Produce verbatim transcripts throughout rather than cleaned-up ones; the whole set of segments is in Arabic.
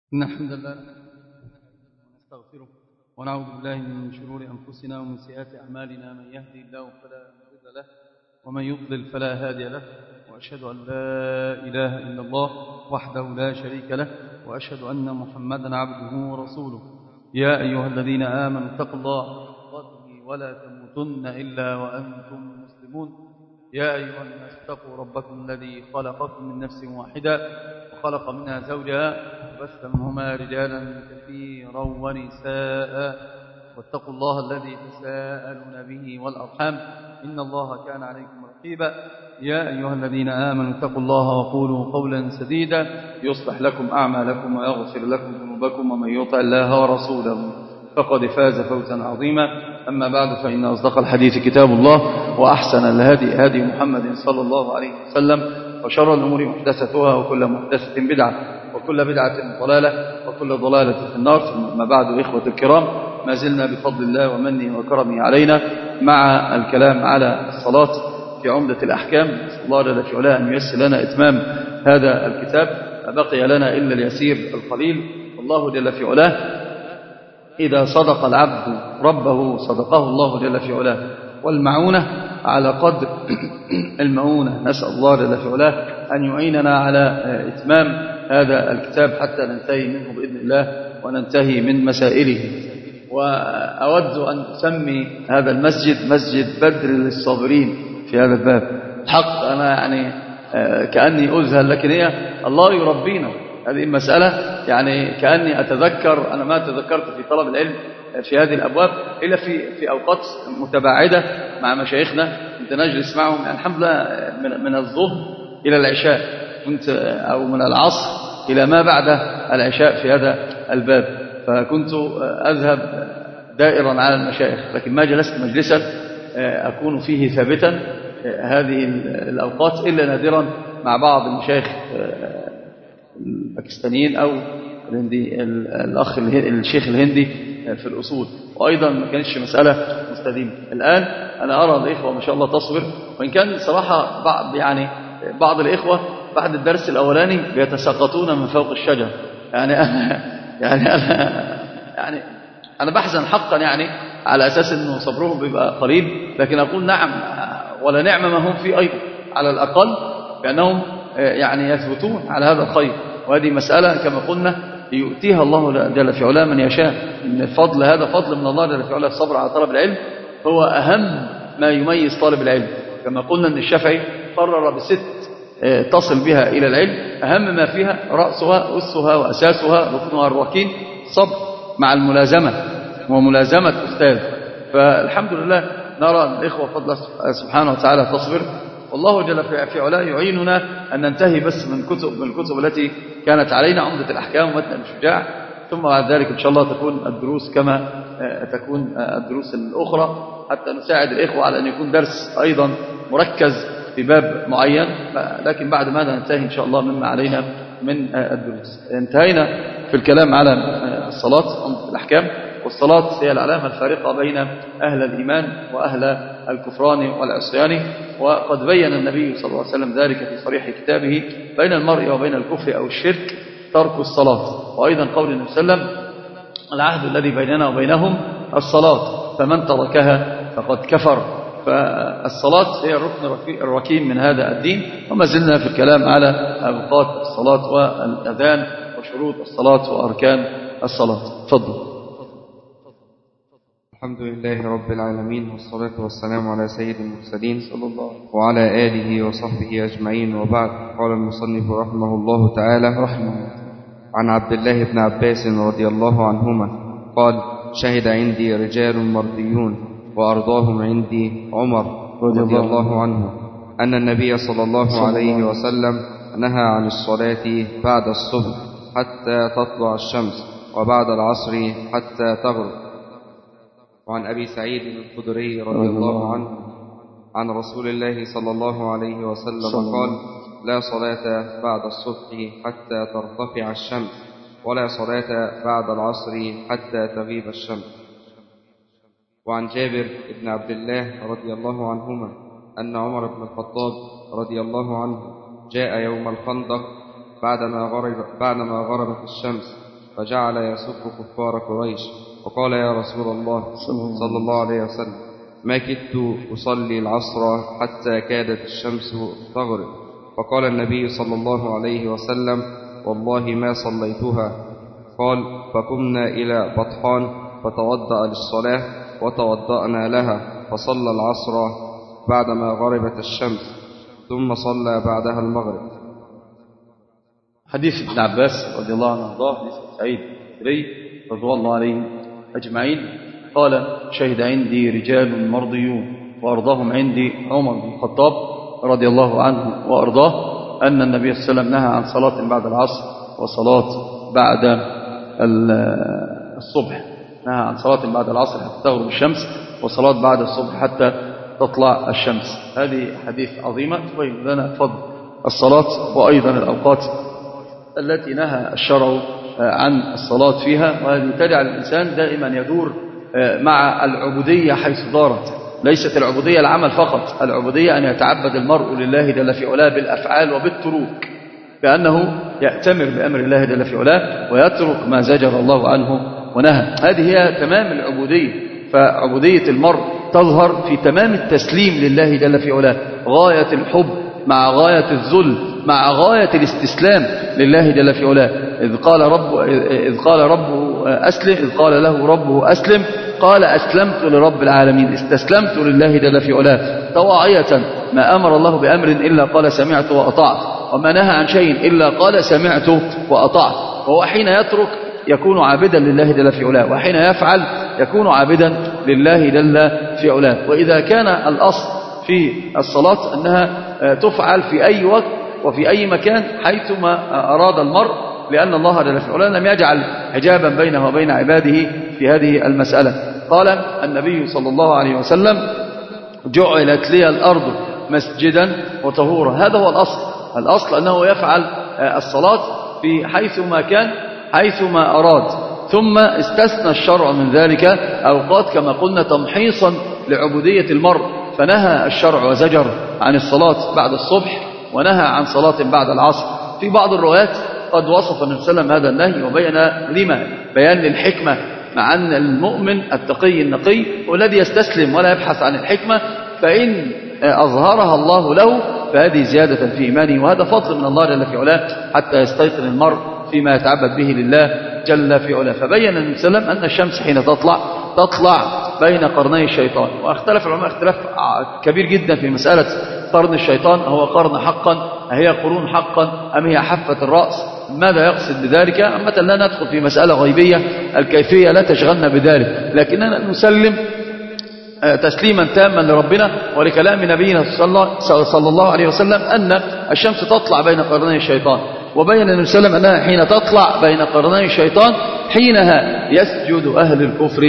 إن الحمد لله ونستغفره ونعوذ بالله من شرور أنفسنا ومن سيئات أعمالنا. من يهدي الله فلا مضل له ومن يضلل فلا هادي له، وأشهد أن لا إله إلا الله وحده لا شريك له، وأشهد أن محمدا عبده ورسوله. يا أيها الذين آمنوا اتقوا الله حق تقاته ولا تموتن إلا وأنتم مسلمون. يا أيها الناس اتقوا ربكم الذي خلقكم من نفس واحدة وخلق منها زوجها وبث منهما رجالا كثيرا ونساء، واتقوا الله الذي تساءلون به والأرحام إن الله كان عليكم رقيبا. يا أيها الذين آمنوا اتقوا الله وقولوا قولا سديدا يصلح لكم أعمالكم ويغفر لكم ذنوبكم، ومن يطع الله ورسوله فقد فاز فوزا عظيما. أما بعد، فإن أصدق الحديث كتاب الله، وأحسن الهدي هدي محمد صلى الله عليه وسلم، وشر الأمور محدثتها، وكل محدثة بدعة، وكل بدعة ضلالة، وكل ضلالة في النار. ثم بعد، إخوة الكرام، ما زلنا بفضل الله ومنه وكرمه علينا مع الكلام على الصلاة في عمدة الأحكام. نسأل الله جل في علاه أن ييسر لنا إتمام هذا الكتاب، بقي لنا إلا اليسير القليل. والله جل في علاه إذا صدق العبد ربه صدقه الله جل في علاه، والمعونة على قدر المعونة. نسأل الله جل في علاه أن يعيننا على إتمام هذا الكتاب حتى ننتهي منه بإذن الله وننتهي من مسائله. وأود أن أسمي هذا المسجد مسجد بدر للصابرين في هذا الباب. الحق أنا يعني كأني أذهل، لكن هي الله يربينا. هذه المسألة يعني كأني أتذكر، أنا ما تذكرت في طلب العلم في هذه الأبواب إلا في في أوقات متباعدة مع مشايخنا، كنت نجلس معهم يعني الحمد لله من, من الظهر إلى العشاء، كنت أو من العصر إلى ما بعد العشاء في هذا الباب، فكنت أذهب دائرا على المشايخ، لكن ما جلست مجلسا أكون فيه ثابتا هذه الأوقات إلا نادرا مع بعض المشايخ الباكستانيين أو الهندي، الأخ الشيخ الهندي في الأصول، وأيضا ما كانتش مسألة مستديمة. الآن أنا أرى الإخوة ما شاء الله تصبر، وإن كان صراحة بعض يعني بعض الإخوة بعد الدرس الأولاني بيتساقطون من فوق الشجر. يعني أنا يعني أنا يعني أنا بحزن حقا يعني على أساس إنه صبرهم بيبقى قليل، لكن أقول نعم ولا نعم ما هم فيه أيضا، على الأقل بأنهم يعني يثبتون على هذا الخير. وهذه مسألة كما قلنا يؤتيها الله جل في علاه من يشاء. إن الفضل هذا فضل من الله جل في علاه. الصبر على طلب العلم هو أهم ما يميز طالب العلم. كما قلنا أن الشافعي قرر بست تصل بها إلى العلم، أهم ما فيها رأسها أسها وأساسها ركنها الركين صبر مع الملازمة وملازمة أستاذ. فالحمد لله نرى الإخوة فضل سبحانه وتعالى تصبر، والله جل في علاه يعيننا أن ننتهي بس من كتب من الكتب التي كانت علينا، عمدة الأحكام ومتن الشجاع، ثم بعد ذلك إن شاء الله تكون الدروس كما تكون الدروس الأخرى، حتى نساعد الإخوة على أن يكون درس أيضا مركز في باب معين. لكن بعد ماذا ننتهي إن شاء الله مما علينا من الدروس. انتهينا في الكلام على الصلاة عمدة الأحكام، والصلاة هي العلامة الفارقة بين أهل الإيمان وأهل الكفران والعصيان. وقد بين النبي صلى الله عليه وسلم ذلك في صريح كتابه: بين المرء وبين الكفر أو الشرك ترك الصلاة. وأيضا قول النبي صلى الله عليه وسلم: العهد الذي بيننا وبينهم الصلاة، فمن تركها فقد كفر. فالصلاة هي الركن الركين من هذا الدين. وما زلنا في الكلام على أوقات الصلاة والأذان وشروط الصلاة وأركان الصلاة. تفضل. الحمد لله رب العالمين، والصلاة والسلام على سيد المرسلين صلى الله وعلى آله وصحبه أجمعين، وبعد. قال المصنف رحمه الله تعالى: رحمه عن عبد الله بن عباس رضي الله عنهما قال: شهد عندي رجال مرضيون وأرضاهم عندي عمر رضي الله عنه أن النبي صلى الله عليه وسلم نهى عن الصلاة بعد الصبح حتى تطلع الشمس، وبعد العصر حتى تغرب. وعن أبي سعيد الخدري رضي الله عنه عن رسول الله صلى الله عليه وسلم قال: لا صلاة بعد الصبح حتى ترتفع الشمس، ولا صلاة بعد العصر حتى تغيب الشمس. وعن جابر بن عبد الله رضي الله عنهما أن عمر بن الخطاب رضي الله عنه جاء يوم الخندق بعدما غرب بعدما غربت الشمس، فجعل يسب كفار قريش، وقال يا رسول الله صلى الله عليه وسلم ما كدت أصلي العصر حتى كادت الشمس تغرب، فقال النبي صلى الله عليه وسلم والله ما صليتها. قال فقمنا إلى بطحان فتوضأ للصلاة وتوضأنا لها، فصلى العصر بعدما غربت الشمس، ثم صلى بعدها المغرب. حديث ابن عباس رضي الله عنه وارضاه، حديث سعيد الخدري رضوان الله عليهم أجمعين، قال شهد عندي رجال مرضيون وأرضاهم عندي عمر بن الخطاب رضي الله عنه وأرضاه أن النبي صلى الله عليه وسلم نهى عن صلاة بعد العصر وصلاة بعد الصبح، نهى عن صلاة بعد العصر حتى تغرب الشمس وصلاة بعد الصبح حتى تطلع الشمس. هذه حديث عظيمة تبين لنا فضل الصلاة وأيضا الأوقات التي نهى الشرع عن الصلاة فيها، وهذه تجعل الإنسان دائما يدور مع العبودية حيث دارت. ليست العبودية العمل فقط، العبودية أن يتعبد المرء لله جل في علاه بالأفعال وبالتروك، كأنه يأتمر بأمر الله جل في علاه ويترك ما زجر الله عنه ونهى. هذه هي تمام العبودية. فعبودية المرء تظهر في تمام التسليم لله جل في علاه، غاية الحب مع غاية الذل مع غاية الاستسلام لله جل في علاه. إذ قال رب إذ قال ربه أسلم إذ قال له ربه أسلم قال أسلمت لرب العالمين، استسلمت لله جل في علاه طواعية. ما أمر الله بأمر إلا قال سمعت وأطعت، وما نهى عن شيء إلا قال سمعت وأطعت. وهو حين يترك يكون عابدا لله جل في علاه، وحين يفعل يكون عابدا لله جل في علاه. وإذا كان الأصل في الصلاة أنها تفعل في أي وقت وفي أي مكان حيثما أراد المرء، لأن الله جل في علاه لم يجعل حجابا بينه وبين عباده في هذه المسألة. قال النبي صلى الله عليه وسلم جعلت لي الأرض مسجدا وطهورا. هذا هو الأصل. الأصل أنه يفعل الصلاة في حيثما كان حيثما أراد، ثم استثنى الشرع من ذلك أوقات كما قلنا تمحيصا لعبودية المرء، فنهى الشرع وزجر عن الصلاة بعد الصبح، ونهى عن صلاة بعد العصر. في بعض الروايات قد وصف النبي صلى الله عليه وسلم هذا النهي وبين لما، بيان للحكمة، مع أن المؤمن التقي النقي والذي يستسلم ولا يبحث عن الحكمة فإن أظهرها الله له فهذه زيادة في إيمانه، وهذا فضل من الله جل في علاه حتى يستيقن المرء فيما يتعبد به لله جل في علاه. فبين النبي صلى الله عليه وسلم أن الشمس حين تطلع تطلع بين قرني الشيطان. واختلف العلماء اختلاف كبير جدا في مسألة قرن الشيطان، هو قرن حقا هي قرون حقا أم هي حافة الرأس؟ ماذا يقصد بذلك؟ أما لا ندخل في مسألة غيبية، الكيفية لا تشغلنا بذلك، لكننا نسلم تسليما تاما لربنا ولكلام نبينا صلى الله عليه وسلم أن الشمس تطلع بين قرني الشيطان. وبين النبي صلى الله عليه وسلم أنها حين تطلع بين قرني الشيطان حينها يسجد أهل الكفر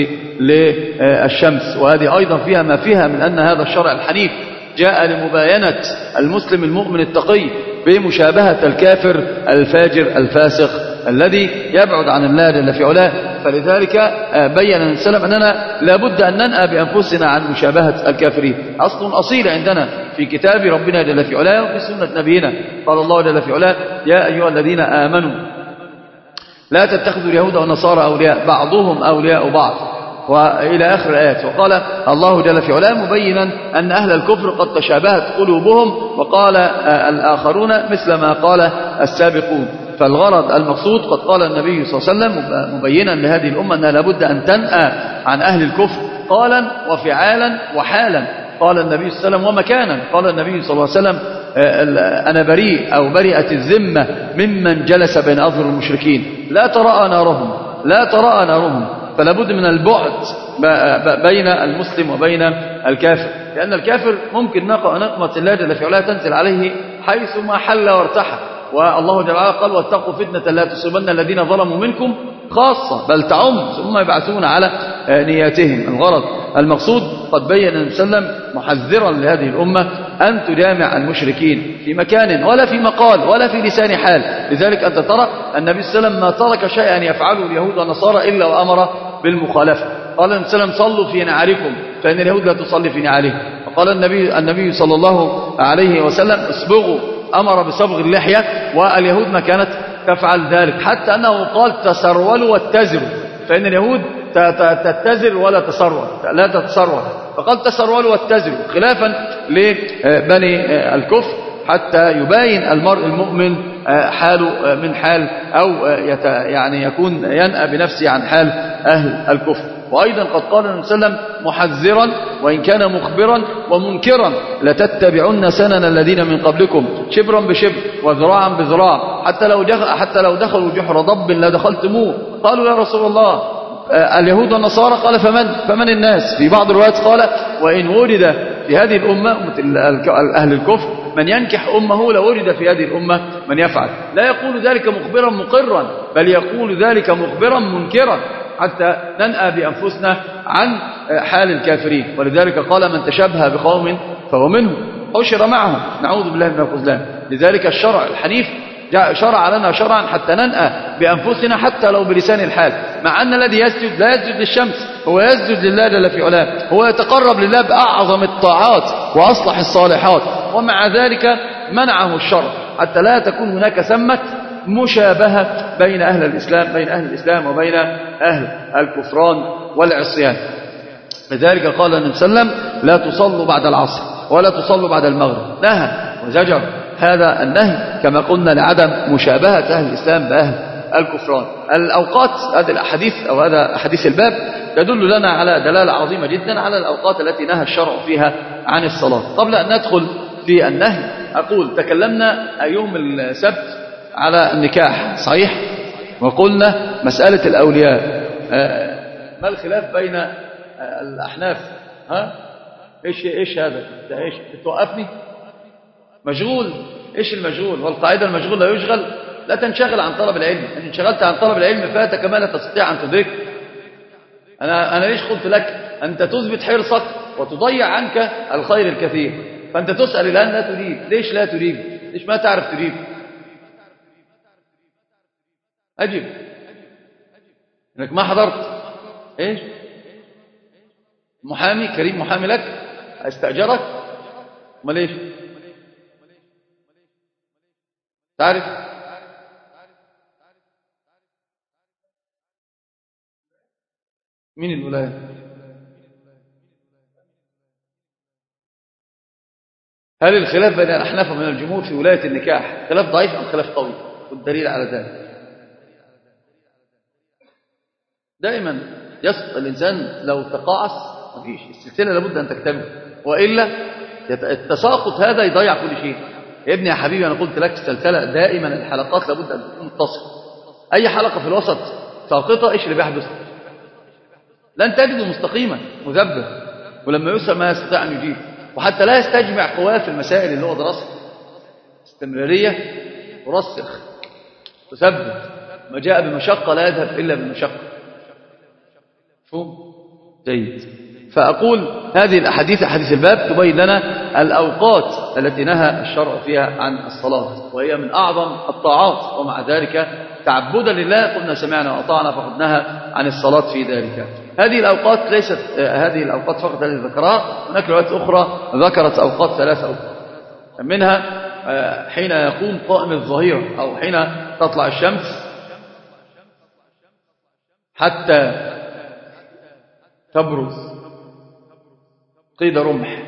للشمس. وهذه أيضا فيها ما فيها من أن هذا الشرع الحنيف جاء لمباينة المسلم المؤمن التقي بمشابهة الكافر الفاجر الفاسق الذي يبعد عن الله جل في علاه. فلذلك بين النبي صلى الله عليه وسلم أننا لابد أن ننأى بأنفسنا عن مشابهة الكافرين. أصل أصيل عندنا في كتاب ربنا جل في علاه وفي سنة نبينا. قال الله جل في علاه يا أيها الذين آمنوا لا تتخذوا اليهود والنصارى أولياء بعضهم أولياء بعض، وإلى آخر الآيات. وقال الله جل في علاه مبينا أن أهل الكفر قد تشابهت قلوبهم، وقال الآخرون مثل ما قال السابقون. فالغرض المقصود قد قال النبي صلى الله عليه وسلم مبينا لهذه الأمة أنها لابد أن تنأى عن أهل الكفر قالا وفعالا وحالا. قال النبي صلى الله عليه وسلم ومكانا. قال النبي صلى الله عليه وسلم أنا بريء أو برئت الذمة ممن جلس بين أظهر المشركين لا تراءى نارهم لا تراءى نارهم. فلا بد من البعد بين المسلم وبين الكافر، لأن الكافر ممكن نقمة الله جل في علاه تنزل عليه حيثما حل وارتحى. والله جل وعلا قال واتقوا فتنة لا تصيبن الذين ظلموا منكم خاصة بل تعم ثم يبعثون على نياتهم. الغرض المقصود قد بين النبي صلى الله عليه وسلم محذرا لهذه الأمة أن تجامع المشركين في مكان ولا في مقال ولا في لسان حال. لذلك أنت ترى النبي صلى الله عليه وسلم ما ترك شيئا يفعله اليهود والنصارى إلا وأمر بالمخالفة. قال النبي صلى الله عليه وسلم صلوا في نعالكم فإن اليهود لا تصلي في نعالهم. وقال النبي النبي صلى الله عليه وسلم اصبغوا، أمر بصبغ اللحية، واليهود ما كانت تفعل ذلك، حتى أنه قال تسرولوا واتزروا، فإن اليهود تتزر ولا تسرول، لا تتسرول، فقال تسرولوا واتزروا خلافا لبني الكفر، حتى يباين المرء المؤمن حاله من حال أو يعني يكون ينأى بنفسه عن حال أهل الكفر. وأيضا قد قال النبي صلى الله عليه وسلم محذرا وإن كان مخبرا ومنكرا لتتبعن سنن الذين من قبلكم شبرا بشبر وذراعا بذراع حتى لو دخل حتى لو دخلوا جحر ضب لدخلتموه. قالوا يا رسول الله اليهود والنصارى، قال فمن فمن الناس؟ في بعض الروايات قال وإن ولد في هذه الأمة أهل الكفر من ينكح أمه لولد في هذه الأمة من يفعل. لا يقول ذلك مخبرا مقرا، بل يقول ذلك مخبرا منكرا حتى ننأى بأنفسنا عن حال الكافرين. ولذلك قال من تشبه بقوم فهو منهم حشر معهم، نعوذ بالله من الخذلان. لذلك الشرع الحنيف شرع لنا شرعا حتى ننأى بأنفسنا حتى لو بلسان الحال، مع أن الذي يسجد لا يسجد للشمس، هو يسجد لله جل في علاه، هو يتقرب لله بأعظم الطاعات وأصلح الصالحات، ومع ذلك منعه الشرع حتى لا تكون هناك ثمة مشابهة بين أهل الإسلام بين أهل الإسلام وبين أهل الكفران والعصيان. لذلك قال النبي صلى الله عليه وسلم لا تصلوا بعد العصر ولا تصلوا بعد المغرب، نهى وزجر هذا النهي كما قلنا لعدم مشابهة أهل الإسلام بأهل الكفران. الأوقات، هذه الأحاديث أو هذا أحاديث الباب تدل لنا على دلالة عظيمة جدا على الأوقات التي نهى الشرع فيها عن الصلاة. قبل أن ندخل في النهي أقول تكلمنا يوم السبت على النكاح صحيح، وقلنا مسألة الأولياء ما الخلاف بين الأحناف؟ ها إيش إيش هذا؟ إيش توقفني؟ مشغول؟ إيش المشغول؟ والقاعدة المشغول لا يشغل، لا تنشغل عن طلب العلم. إن انشغلت عن طلب العلم فاتك ما لا تستطيع أن تدرك. أنا أنا ليش قلت لك أنت تثبت حرصك وتضيع عنك الخير الكثير؟ فأنت تسأل الآن لا تريد، ليش لا تريد؟ ليش ما تعرف تريد؟ أجب إنك ما حضرت. إيش محامي كريم محامي لك استأجرك؟ ما ليش تعرف؟ مين الولاية؟ هل الخلاف بين الأحناف ومن الجمهور في ولاية النكاح خلاف ضعيف أم خلاف قوي؟ والدليل على ذلك دائما يسقط الإنسان لو تقاعس مفيش، السلسلة لابد أن تكتمل، وإلا التساقط هذا يضيع كل شيء. يا ابني يا حبيبي أنا قلت لك السلسلة دائما الحلقات لابد أن تكون متصلة. أي حلقة في الوسط ساقطة إيش اللي بيحدث؟ لن تجده مستقيما مذبذب، ولما يسأل ما يستطيع أن يجيب، وحتى لا يستجمع قواه في المسائل اللي هو دراسة استمرارية ورسخ تثبت. ما جاء بمشقة لا يذهب إلا بمشقة. شو جيد. فأقول هذه الأحاديث أحاديث الباب تبين لنا الأوقات التي نهى الشرع فيها عن الصلاة، وهي من أعظم الطاعات، ومع ذلك تعبدا لله قلنا سمعنا وأطعنا، فقد نهى عن الصلاة في ذلك. هذه الأوقات ليست هذه الأوقات فقط التي ذكرها، هناك روايات أخرى ذكرت أوقات ثلاث أوقات، منها حين يقوم قائم الظهيرة أو حين تطلع الشمس حتى تبرز قيد رمح،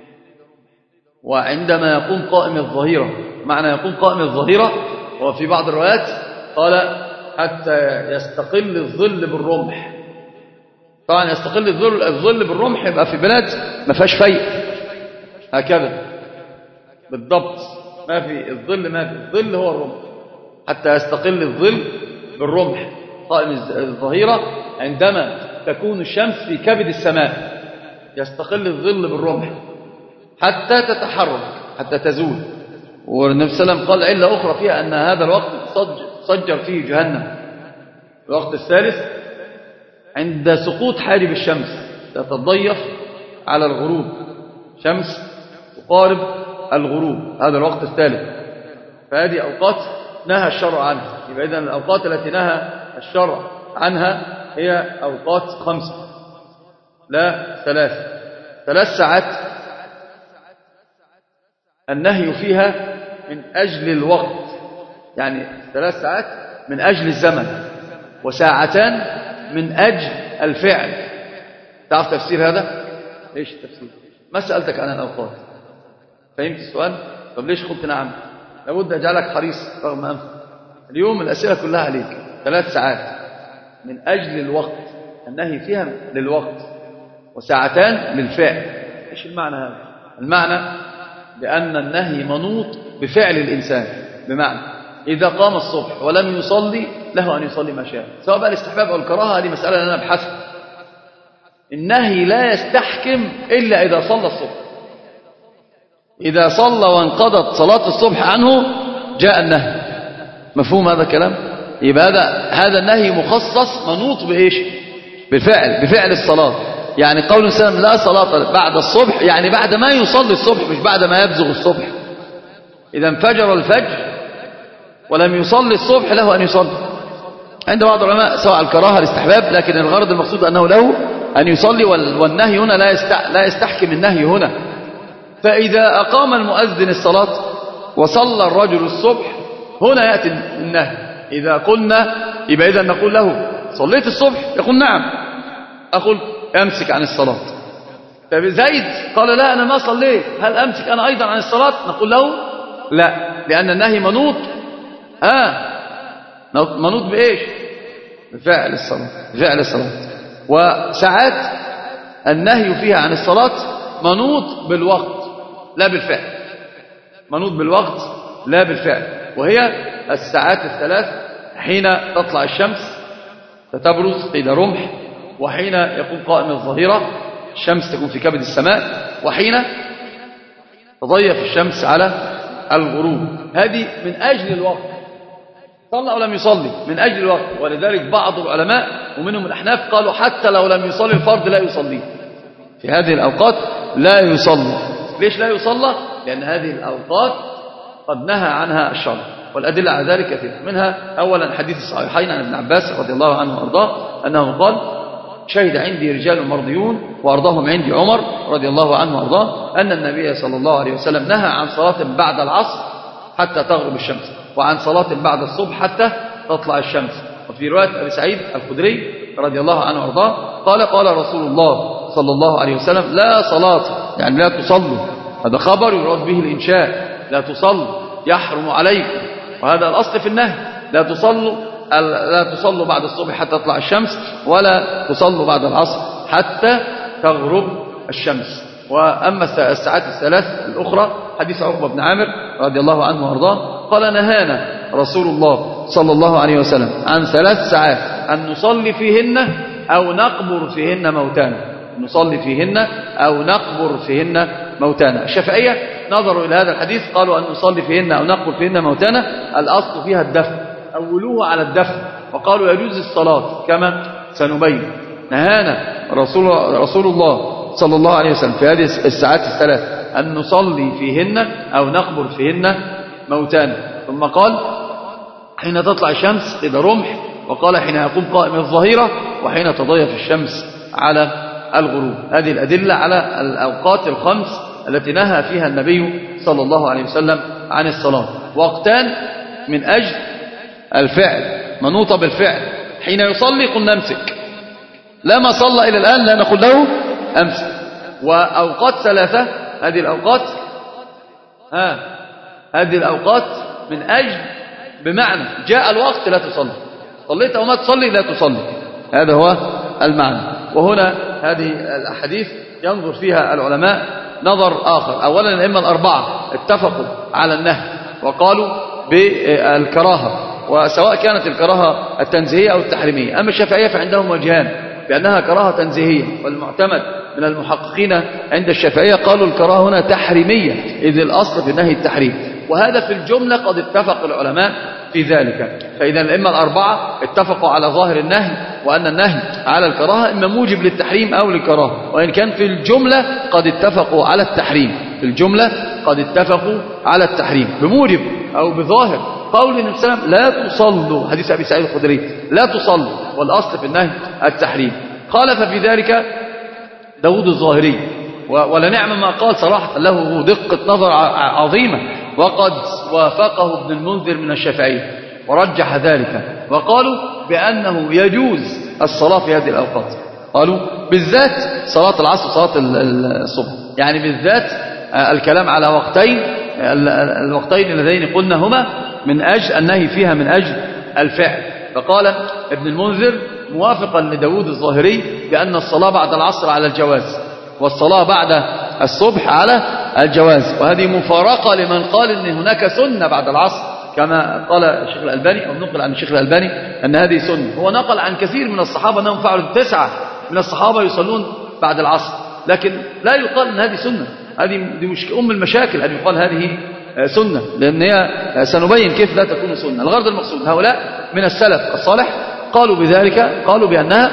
وعندما يقوم قائم الظهيرة. معنى يقوم قائم الظهيرة وفي بعض الروايات قال حتى يستقل الظل بالرمح. طبعا يستقل الظل, الظل بالرمح يبقى في بلاد ما فيهاش فيء هكذا بالضبط، ما في الظل، ما في الظل هو الرمح. حتى يستقل الظل بالرمح قائم الظهيرة عندما تكون الشمس في كبد السماء، يستقل الظل بالرمح حتى تتحرك حتى تزول. والنبي صلى الله عليه وسلم قال علة أخرى فيها أن هذا الوقت صجر فيه جهنم. الوقت الثالث عند سقوط حاجب الشمس تتضيف على الغروب، شمس تقارب الغروب، هذا الوقت الثالث. فهذه أوقات نهى الشرع عنها. يبقى إذن الأوقات التي نهى الشرع عنها هي أوقات خمسة لا ثلاثة. ثلاث ساعات النهي فيها من أجل الوقت، يعني ثلاث ساعات من أجل الزمن، وساعتان من أجل الفعل. تعرف تفسير هذا؟ إيش التفسير؟ ما سألتك عن الأوقات، فهمت السؤال؟ طب ليش قلت نعم؟ لابد أجعلك حريص رغم أنفك. اليوم الأسئلة كلها عليك. ثلاث ساعات من أجل الوقت، النهي فيها للوقت، وساعتان للفعل. إيش المعنى هذا؟ المعنى بأن النهي منوط بفعل الإنسان، بمعنى إذا قام الصبح ولم يصلي له أن يصلي ما شاء، سواء بقى الاستحباب أو الكراهة، هذه مسألة أنا أبحثها. النهي لا يستحكم إلا إذا صلى الصبح. إذا صلى وانقضت صلاة الصبح عنه جاء النهي. مفهوم هذا الكلام؟ يبقى هذا هذا النهي مخصص منوط بإيش؟ بفعل بفعل الصلاة. يعني قول الإنسان لا صلاة بعد الصبح، يعني بعد ما يصلي الصبح، مش بعد ما يبزغ الصبح. إذا انفجر الفجر ولم يصلي الصبح له أن يصلي. عند بعض العلماء سواء الكراهة الاستحباب، لكن الغرض المقصود أنه له أن يصلي، والنهي هنا لا لا يستحكم النهي هنا. فإذا أقام المؤذن الصلاة وصلى الرجل الصبح، هنا يأتي النهي. إذا قلنا يبقى إذا نقول له صليت الصبح؟ يقول نعم. أقول أمسك عن الصلاة. طب زيد قال لا أنا ما صليت، هل أمسك أنا أيضا عن الصلاة؟ نقول له لا، لأن النهي منوط آه منوط بإيش؟ بفعل الصلاة بفعل الصلاة. وساعات النهي فيها عن الصلاة منوط بالوقت لا بالفعل، منوط بالوقت لا بالفعل، وهي الساعات الثلاث: حين تطلع الشمس فتبرز قيد رمح، وحين يقوم قائم الظهيرة الشمس تكون في كبد السماء، وحين تضيف الشمس على الغروب. هذه من أجل الوقت، صلى أو لم يصلي من أجل الوقت. ولذلك بعض العلماء ومنهم الأحناف قالوا حتى لو لم يصلي الفرض لا يصلي في هذه الأوقات، لا يصلى. ليش لا يصلى؟ لأن هذه الأوقات قد نهى عنها الشرع، والأدلة على ذلك كثيرة. منها أولا حديث الصحيحين عن ابن عباس رضي الله عنه وأرضاه أنه قال: شهد عندي رجال مرضيون وأرضاهم عندي عمر رضي الله عنه وأرضاه أن النبي صلى الله عليه وسلم نهى عن صلاة بعد العصر حتى تغرب الشمس، وعن صلاة بعد الصبح حتى تطلع الشمس. وفي رواية أبي سعيد الخدري رضي الله عنه وأرضاه قال: قال رسول الله صلى الله عليه وسلم: لا صلاة، يعني لا تصلوا. هذا خبر يراد به الإنشاء، لا تصلوا يحرم عليكم. وهذا الأصل في النهي، لا تصلوا لا تصلوا بعد الصبح حتى تطلع الشمس، ولا تصلوا بعد العصر حتى تغرب الشمس. وأما الساعات الثلاث الأخرى حديث عقبة بن عامر رضي الله عنه وارضاه قال: نهانا رسول الله صلى الله عليه وسلم عن ثلاث ساعات أن نصلي فيهن أو نقبر فيهن موتانا، نصلي فيهن أو نقبر فيهن موتانا. الشافعية نظروا إلى هذا الحديث قالوا أن نصلي فيهن أو نقبر فيهن موتانا الأصل فيها الدفن، أولوها على الدفن، وقالوا يجوز الصلاة كما سنبين. نهانا رسول, رسول الله صلى الله عليه وسلم في هذه الساعات الثلاث أن نصلي فيهن أو نقبر فيهن موتانا. ثم قال: حين تطلع الشمس إذا رمح، وقال: حين يقوم قائم الظهيرة، وحين تضيف الشمس على الغروب. هذه الأدلة على الأوقات الخمس التي نهى فيها النبي صلى الله عليه وسلم عن الصلاة. وقتان من أجل الفعل، منوطة بالفعل. حين يصلي قلنا امسك، لما صلى إلى الآن لا نقول له أمسك. وأوقات ثلاثة، هذه الأوقات ها هذه الأوقات من أجل بمعنى جاء الوقت لا تصلي، صليت أو ما تصلي لا تصلي، هذا هو المعنى. وهنا هذه الأحاديث ينظر فيها العلماء نظر آخر. أولا الأئمة الأربعة اتفقوا على النهي وقالوا بالكراهة، وسواء كانت الكراهة التنزيهية أو التحريمية. أما الشافعية فعندهم وجهان بأنها كراهة تنزيهية، والمعتمد من المحققين عند الشافعية قالوا الكراهة هنا تحريمية، إذ الأصل في النهي التحريم. وهذا في الجملة قد اتفق العلماء في ذلك. فإذا الأئمة الأربعة اتفقوا على ظاهر النهي، وأن النهي على الكراهة إما موجب للتحريم أو للكراهة، وإن كان في الجملة قد اتفقوا على التحريم، في الجملة قد اتفقوا على التحريم بموجب أو بظاهر قول النبي صلى الله عليه وسلم: لا تصلوا، حديث أبي سعيد الخدري: لا تصلوا، والأصل في النهي التحريم. خالف في ذلك داود الظاهري، ولنعم ما قال صراحة، له دقة نظر عظيمة. وقد وافقه ابن المنذر من الشافعية ورجح ذلك، وقالوا بأنه يجوز الصلاة في هذه الأوقات. قالوا بالذات صلاة العصر وصلاة الصبح، يعني بالذات الكلام على وقتين الوقتين اللذين قلنا هما من أجل النهي فيها من أجل الفعل. فقال ابن المنذر موافقا لداود الظاهري بأن الصلاة بعد العصر على الجواز والصلاة بعد الصبح على الجواز، وهذه مفارقة لمن قال إن هناك سنة بعد العصر، كما قال الشيخ الألباني أو نقل عن الشيخ الألباني أن هذه سنة. هو نقل عن كثير من الصحابة أنهم فعلوا، تسعة من الصحابة يصلون بعد العصر، لكن لا يقال أن هذه سنة. هذه دي مش أم المشاكل أن يقال هذه سنة، لأن هي سنبين كيف لا تكون سنة. الغرض المقصود هؤلاء من السلف الصالح قالوا بذلك، قالوا بأنها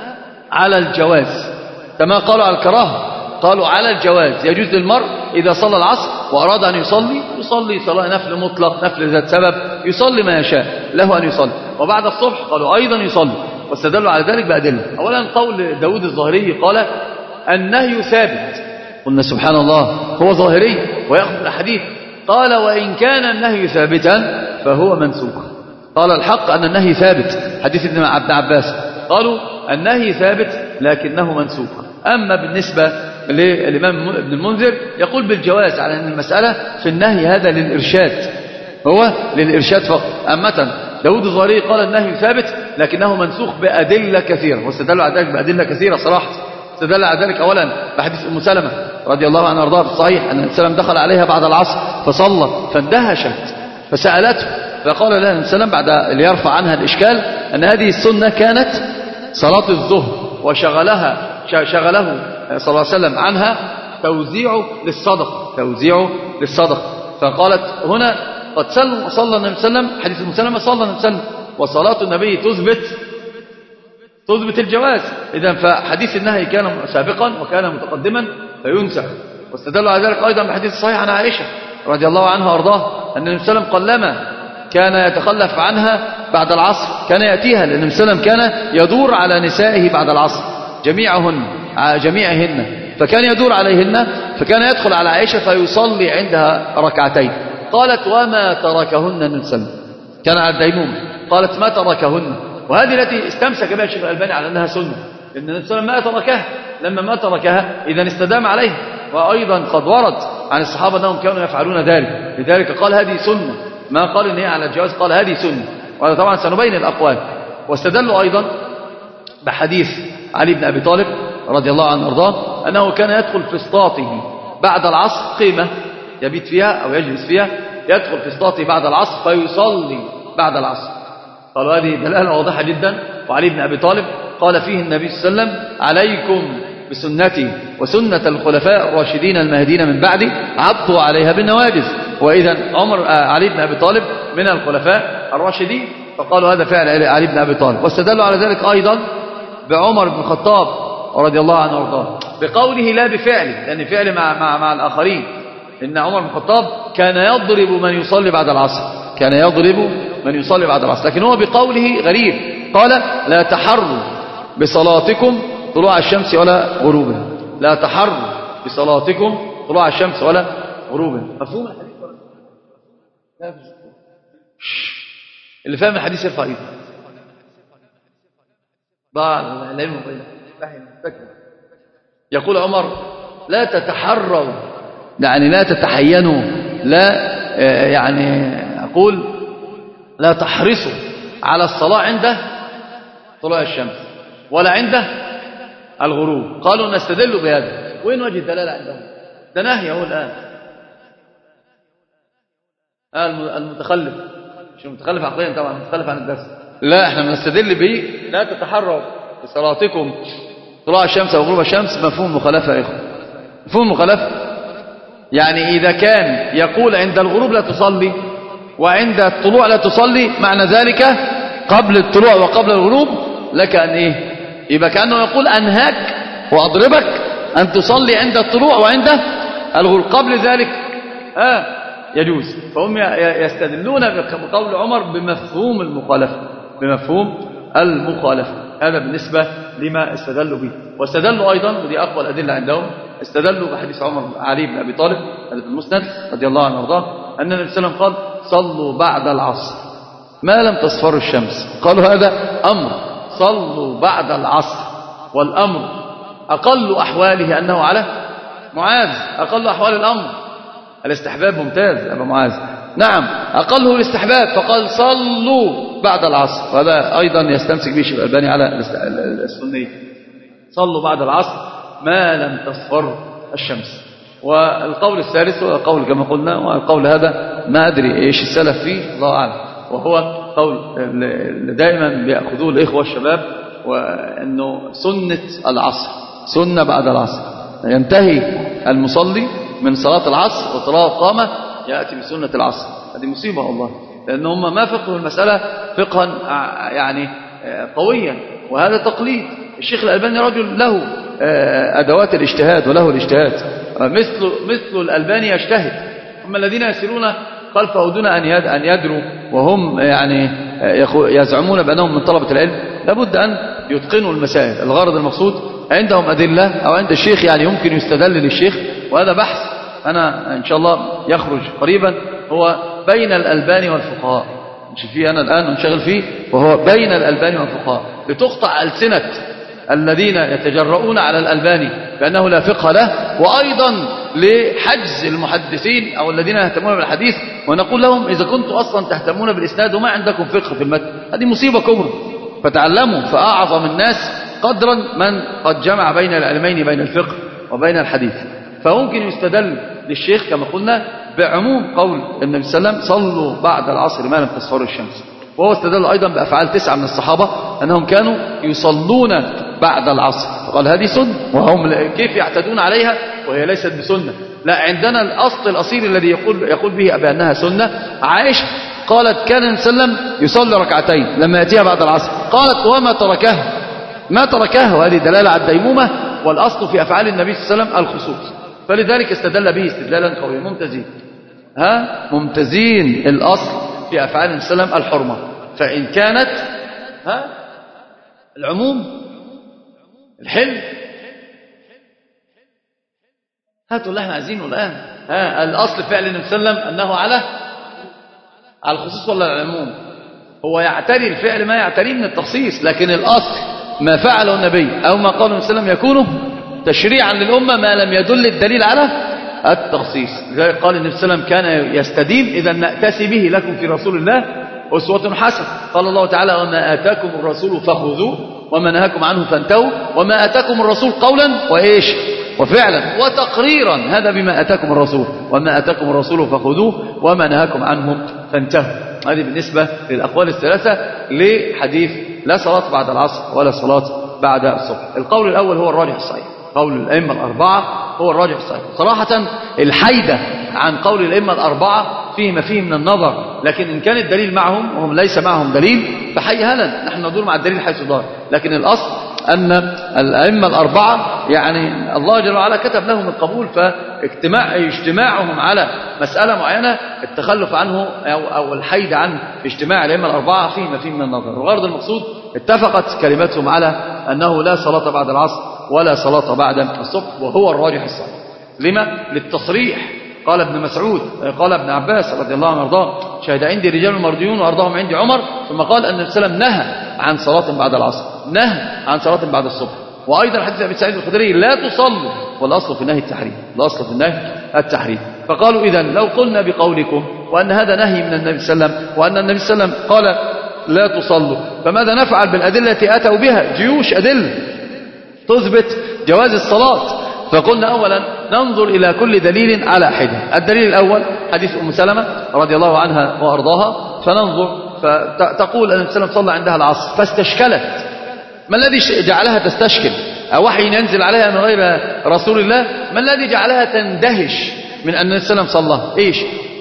على الجواز، كما قالوا على الكراهة قالوا على الجواز. يجوز للمرء إذا صلى العصر وأراد أن يصلي يصلي صلاة نفل مطلق، نفل ذات سبب، يصلي ما يشاء، له أن يصلي. وبعد الصبح قالوا أيضا يصلي، واستدلوا على ذلك بأدلة. أولا قول داود الظاهري قال النهي ثابت، قلنا سبحان الله هو ظاهري ويأخذ الحديث، قال وإن كان النهي ثابتا فهو منسوخ. قال الحق أن النهي ثابت، حديث ابن عباس، قالوا النهي ثابت لكنه منسوخ. أما بالنسبة للإمام ابن المنذر يقول بالجواز، على أن المسألة في النهي هذا للإرشاد، هو للإرشاد فقط. أما داود الظاهري قال النهي ثابت لكنه منسوخ بأدلة كثيرة، واستدل على ذلك بأدلة كثيرة صراحة. استدل على ذلك أولا بحديث أم سلمة رضي الله عنها وارضاها في الصحيح أن السلام دخل عليها بعد العصر فصلى فاندهشت فسألته، فقال لها النبي صلى الله عليه وسلم بعد ليرفع عنها الإشكال أن هذه السنة كانت صلاة الظهر، وشغلها شغله صلى الله عليه وسلم عنها توزيع للصدق، توزيع للصدق. فقالت هنا قد صلى النبي صلى الله عليه وسلم، حديث ام سلمة صلى النبي صلى الله عليه وسلم، وصلاة النبي تثبت تثبت الجواز. إذا فحديث النهي كان سابقا وكان متقدما فينسخ. واستدلوا على ذلك أيضا بحديث الصحيح عن عائشة رضي الله عنها وارضاها أن النبي صلى الله عليه وسلم قلما كان يتخلف عنها بعد العصر كان يأتيها، لأن النبي صلى الله عليه وسلم كان يدور على نسائه بعد العصر جميعهن جميعهن، فكان يدور عليهن، فكان يدخل على عائشة فيصلي عندها ركعتين. قالت وما تركهن النبي صلى الله عليه وسلم، كان على الديموم، قالت ما تركهن، وهذه التي استمسك بها الشيخ الألباني على أنها سنة، لأن النبي صلى الله عليه وسلم ما تركها، لما ما تركها إذا استدام عليها. وأيضا قد ورد عن الصحابة أنهم كانوا يفعلون ذلك، لذلك قال هذه سنة، ما قال إن هي على الجواز، قال هذه سنة. وهذا طبعا سنبين الأقوال. واستدلوا أيضا بحديث علي بن أبي طالب رضي الله عنه وارضاه أنه كان يدخل في اسطاطه بعد العصر قيمة يبيت فيها أو يجلس فيها، يدخل في اسطاطه بعد العصر فيصلي بعد العصر. قالوا هذه دلالة واضحة جدا. وعلي بن أبي طالب قال فيه النبي صلى الله عليه وسلم عليكم بسنتي وسنة الخلفاء الراشدين المهديين من بعدي عضوا عليها بالنواجذ. وإذا عمر علي بن أبي طالب من الخلفاء الراشدين، فقالوا هذا فعل علي بن أبي طالب. واستدلوا على ذلك أيضا بعمر بن الخطاب رضي الله عنه وارضاه بقوله لا بفعله، لأن فعله مع, مع, مع الآخرين، إن عمر بن الخطاب كان يضرب من يصلي بعد العصر، كان يضرب من يصلي بعد العصر، لكن هو بقوله غريب، قال لا تحروا بصلاتكم طلوع الشمس ولا غروبها، لا تحروا بصلاتكم طلوع الشمس ولا غروبها. مفهوم الحديث ولا لا؟ اللي فاهم الحديث يرفع ايده. ضاع العلم بين فهم فكر. يقول عمر لا تتحروا، يعني لا تتحينوا، لا يعني أقول لا تحرصوا على الصلاة عند طلوع الشمس ولا عند الغروب. قالوا نستدل بهذا. وين وجه الدلالة عندهم؟ ده نهي اهو الآن. المتخلف، مش المتخلف عقليا طبعا، متخلف عن الدرس. لا احنا بنستدل به لا تتحروا بصلاتكم طلوع الشمس او غروب الشمس. مفهوم مخالفة يا اخوان، مفهوم مخالفة. يعني إذا كان يقول عند الغروب لا تصلي وعند الطلوع لا تصلي، معنى ذلك قبل الطلوع وقبل الغروب لك أن إيه؟ يبقى كأنه يقول أنهاك وأضربك أن تصلي عند الطلوع وعند الغروب، قبل ذلك آه يجوز. فهم يستدلون بقول عمر بمفهوم المخالفة، بمفهوم المخالفة. هذا بالنسبة لما استدلوا به. واستدلوا أيضا، ودي أقوى الأدلة عندهم، استدلوا بحديث عمر علي بن أبي طالب هذا في المسند رضي الله عنه وارضاه أن النبي صلى الله عليه وسلم قال صلوا بعد العصر ما لم تصفر الشمس. قالوا هذا أمر، صلوا بعد العصر، والأمر أقل أحواله أنه على معاذ، أقل أحوال الأمر الاستحباب. ممتاز أبا معاذ، نعم أقله الاستحباب، فقال صلوا بعد العصر، وهذا أيضا يستمسك به الشيخ الألباني على السنية، صلوا بعد العصر ما لم تصفر الشمس. والقول الثالث هو قول كما قلنا، والقول هذا ما أدري إيش السلف فيه الله أعلم، وهو قول دائما بيأخذوه الإخوة الشباب، وأنه سنة العصر، سنة بعد العصر، ينتهي المصلي من صلاة العصر وصلاة قامة يأتي بسنة العصر. هذه مصيبة والله، لأن هم ما فقهوا المسألة فقها يعني قويا، وهذا تقليد. الشيخ الألباني رجل له أدوات الاجتهاد وله الاجتهاد، مثل مثل الألباني يجتهد. هم الذين يسيرون خلفه دون أن يدروا، وهم يعني يزعمون بأنهم من طلبة العلم، لابد أن يتقنوا المسائل. الغرض المقصود عندهم أدلة، أو عند الشيخ يعني يمكن يستدل للشيخ، وهذا بحث أنا إن شاء الله يخرج قريبا، هو بين الألباني والفقهاء، مش فيه أنا الآن منشغل فيه، وهو بين الألباني والفقهاء، لتقطع ألسنة الذين يتجرؤون على الألباني بأنه لا فقه له، وأيضا لحجز المحدثين أو الذين يهتمون بالحديث، ونقول لهم إذا كنتم أصلا تهتمون بالإسناد وما عندكم فقه في المتن، هذه مصيبة كبرى. فتعلموا، فأعظم الناس قدرا من قد جمع بين العلمين، بين الفقه وبين الحديث. فممكن يستدل للشيخ كما قلنا بعموم قول النبي صلى الله عليه وسلم صلوا بعد العصر ما لم تصفر الشمس، وهو استدل أيضا بأفعال تسعة من الصحابة أنهم كانوا يصلون بعد العصر، فقال هذه سنة، وهم كيف يعتدون عليها وهي ليست بسنة؟ لا، عندنا الأصل الأصيل الذي يقول يقول به بأنها سنة. عائشة قالت كان النبي صلى الله عليه وسلم يصلي ركعتين لما يأتيها بعد العصر، قالت وما تركه ما تركه، وهذه دلالة على الديمومة، والأصل في أفعال النبي صلى الله عليه وسلم الخصوص، فلذلك استدل به استدلالا قويا. ممتازين ها ممتازين الأصل في أفعال النبي صلى الله عليه وسلم الحرمة، فإن كانت ها العموم الحل هاتوا اللي احنا عايزينه الآن. ها الأصل فعل النبي صلى الله عليه وسلم أنه على على الخصوص ولا العموم؟ هو يعتري الفعل ما يعتريه من التخصيص، لكن الأصل ما فعله النبي أو ما قاله النبي صلى الله عليه وسلم يكون تشريعا للأمة ما لم يدل الدليل على التخصيص. لذلك قال النبي صلى الله عليه وسلم كان يستدين إذا نأتسي به لكم في رسول الله أسوة حسنة. قال الله تعالى وما آتاكم الرسول فخذوه وما نهاكم عنه فانتهوا، وما آتاكم الرسول قولا وإيش وفعلا وتقريرا، هذا بما آتاكم الرسول، وما آتاكم الرسول فخذوه وما نهاكم عنه فانتهوا. هذه بالنسبة للأقوال الثلاثة لحديث لا صلاة بعد العصر ولا صلاة بعد الصبح. القول الأول هو الراجح الصحيح، قول الأئمة الأربعة هو الراجح الصحيح. صراحة الحيدة عن قول الأئمة الأربعة فيه ما فيه من النظر، لكن إن كان الدليل معهم وهم ليس معهم دليل فحي هلا، نحن ندور مع الدليل حيث دار، لكن الأصل أن الأئمة الأربعة يعني الله جل وعلا كتب لهم القبول، فاجتماع اجتماعهم على مسألة معينة التخلف عنه أو, أو الحيد عن اجتماع الأئمة الأربعة فيه ما فيه من النظر. الغرض المقصود اتفقت كلمتهم على أنه لا صلاة بعد العصر ولا صلاة بعد الصبح، وهو الراجح الصحيح. لما؟ للتصريح. قال ابن مسعود قال ابن عباس رضي الله عنه وارضاه شهد عندي رجال مرضيون وارضاهم عندي عمر، ثم قال أن النبي صلى الله عليه وسلم نهى عن صلاة بعد العصر، نهى عن صلاة بعد الصبح. وأيضا حديث أبي سعيد الخدري لا تصلوا، والأصل في النهي التحريم، الأصل في النهي التحريم. فقالوا إذن لو قلنا بقولكم وأن هذا نهي من النبي صلى الله عليه وسلم وأن النبي صلى الله عليه وسلم قال لا تصلوا، فماذا نفعل بالأدلة التي أتوا بها؟ جيوش أدلة تثبت جواز الصلاة. فقلنا أولا ننظر إلى كل دليل على حدة. الدليل الأول حديث أم سلمة رضي الله عنها وأرضاها، فننظر فتقول أن النبي صلى عندها العصر فاستشكلت. ما الذي جعلها تستشكل؟ وحي ينزل عليها من غير رسول الله؟ ما الذي جعلها تندهش من أن النبي صلى صلى؟ إيش؟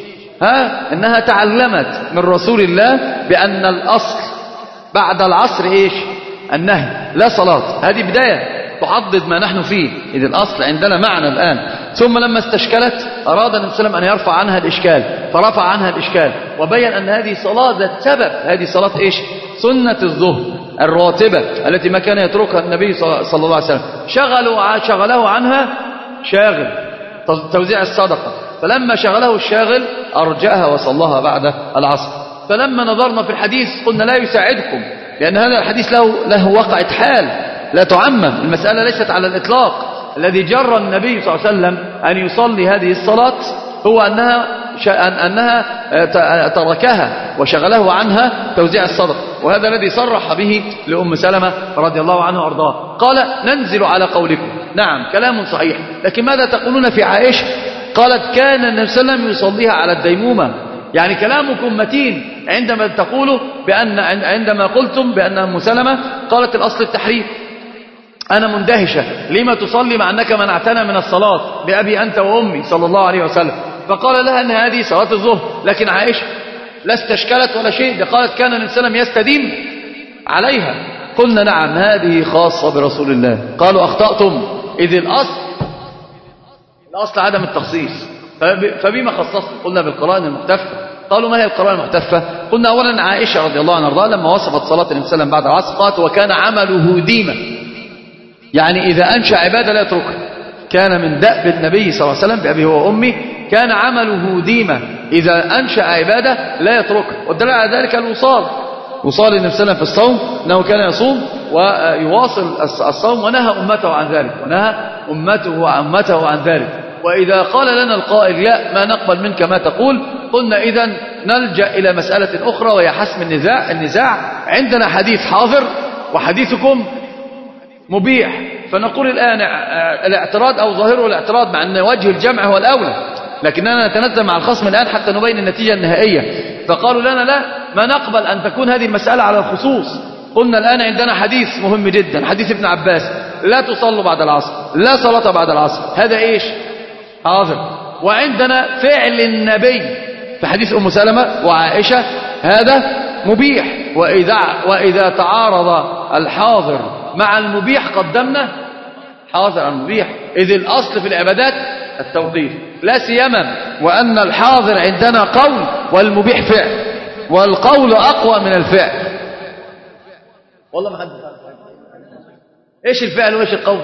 ها؟ إنها تعلمت من رسول الله بأن الأصل بعد العصر إيش؟ النهي، لا صلاة. هذه بداية تحدد ما نحن فيه، إذ الأصل عندنا معنى الآن. ثم لما استشكلت أراد النبي صلى الله عليه وسلم أن يرفع عنها الإشكال، فرفع عنها الإشكال وبين أن هذه صلاة ذات سبب. هذه صلاة إيش؟ سنة الظهر الراتبة التي ما كان يتركها النبي صلى الله عليه وسلم، شغلوا شغله عنها شاغل توزيع الصدقة، فلما شغله الشاغل أرجأها وصلها بعد العصر. فلما نظرنا في الحديث قلنا لا يساعدكم، لأن هذا الحديث له, له وقعة حال لا تعمم، المسألة ليست على الإطلاق. الذي جرى النبي صلى الله عليه وسلم أن يصلي هذه الصلاة هو أنها, أنها تركها وشغله عنها توزيع الصدقة، وهذا الذي صرح به لأم سلمة رضي الله عنها وأرضاها. قال ننزل على قولكم. نعم كلام صحيح، لكن ماذا تقولون في عائشة؟ قالت كان النبي صلى الله عليه وسلم يصليها على الديمومة. يعني كلامكم متين عندما تقولوا بأن عندما قلتم بأن أم سلمة قالت الأصل التحريم. أنا مندهشة لما تصلي مع أنك منعتنا من الصلاة بأبي أنت وأمي صلى الله عليه وسلم. فقال لها أن هذه صلاة الظهر. لكن عائشة لا استشكلت ولا شيء، قالت كان النبي صلى الله عليه وسلم يستديم عليها. قلنا نعم هذه خاصة برسول الله. قالوا أخطأتم، إذ الأصل الأصل عدم التخصيص، فبما خصصت؟ قلنا بالقرآن المحتفة. قالوا ما هي القرآن المحتفة؟ قلنا أولا عائشة رضي الله عنها وارضاها لما وصفت صلاة النبي صلى الله عليه وسلم بعد العصر قالت وكان عمله ديما، يعني إذا أنشأ عبادة لا يتركها. كان من دأب النبي صلى الله عليه وسلم بأبي هو وأمي كان عمله ديما، إذا أنشأ عبادة لا يتركها. والدليل على ذلك الوصال، وصال النبي صلى الله عليه وسلم في الصوم أنه كان يصوم ويواصل الصوم، ونهى أمته عن ذلك، ونهى أمته وأمته عن ذلك. وإذا قال لنا القائل لا ما نقبل منك ما تقول، قلنا إذن نلجأ إلى مسألة أخرى وهي حسم النزاع. النزاع عندنا حديث حاضر وحديثكم مبيح، فنقول الآن الاعتراض أو ظاهره الاعتراض مع أن وجه الجمع هو الأولى، لكننا نتنزل مع الخصم الآن حتى نبين النتيجة النهائية. فقالوا لنا لا ما نقبل أن تكون هذه المسألة على الخصوص. قلنا الآن عندنا حديث مهم جدا، حديث ابن عباس لا تصلوا بعد العصر، لا صلاة بعد العصر، هذا إيش؟ حاضر. وعندنا فعل النبي في حديث أم سلمة وعائشة هذا مبيح. وإذا, وإذا تعارض الحاضر مع المبيح قدمنا حاضر المبيح، إذ الأصل في العبادات التوقيف، لا سيما وأن الحاضر عندنا قول والمبيح فعل، والقول أقوى من الفعل. والله ما حد إيش الفعل وإيش القول؟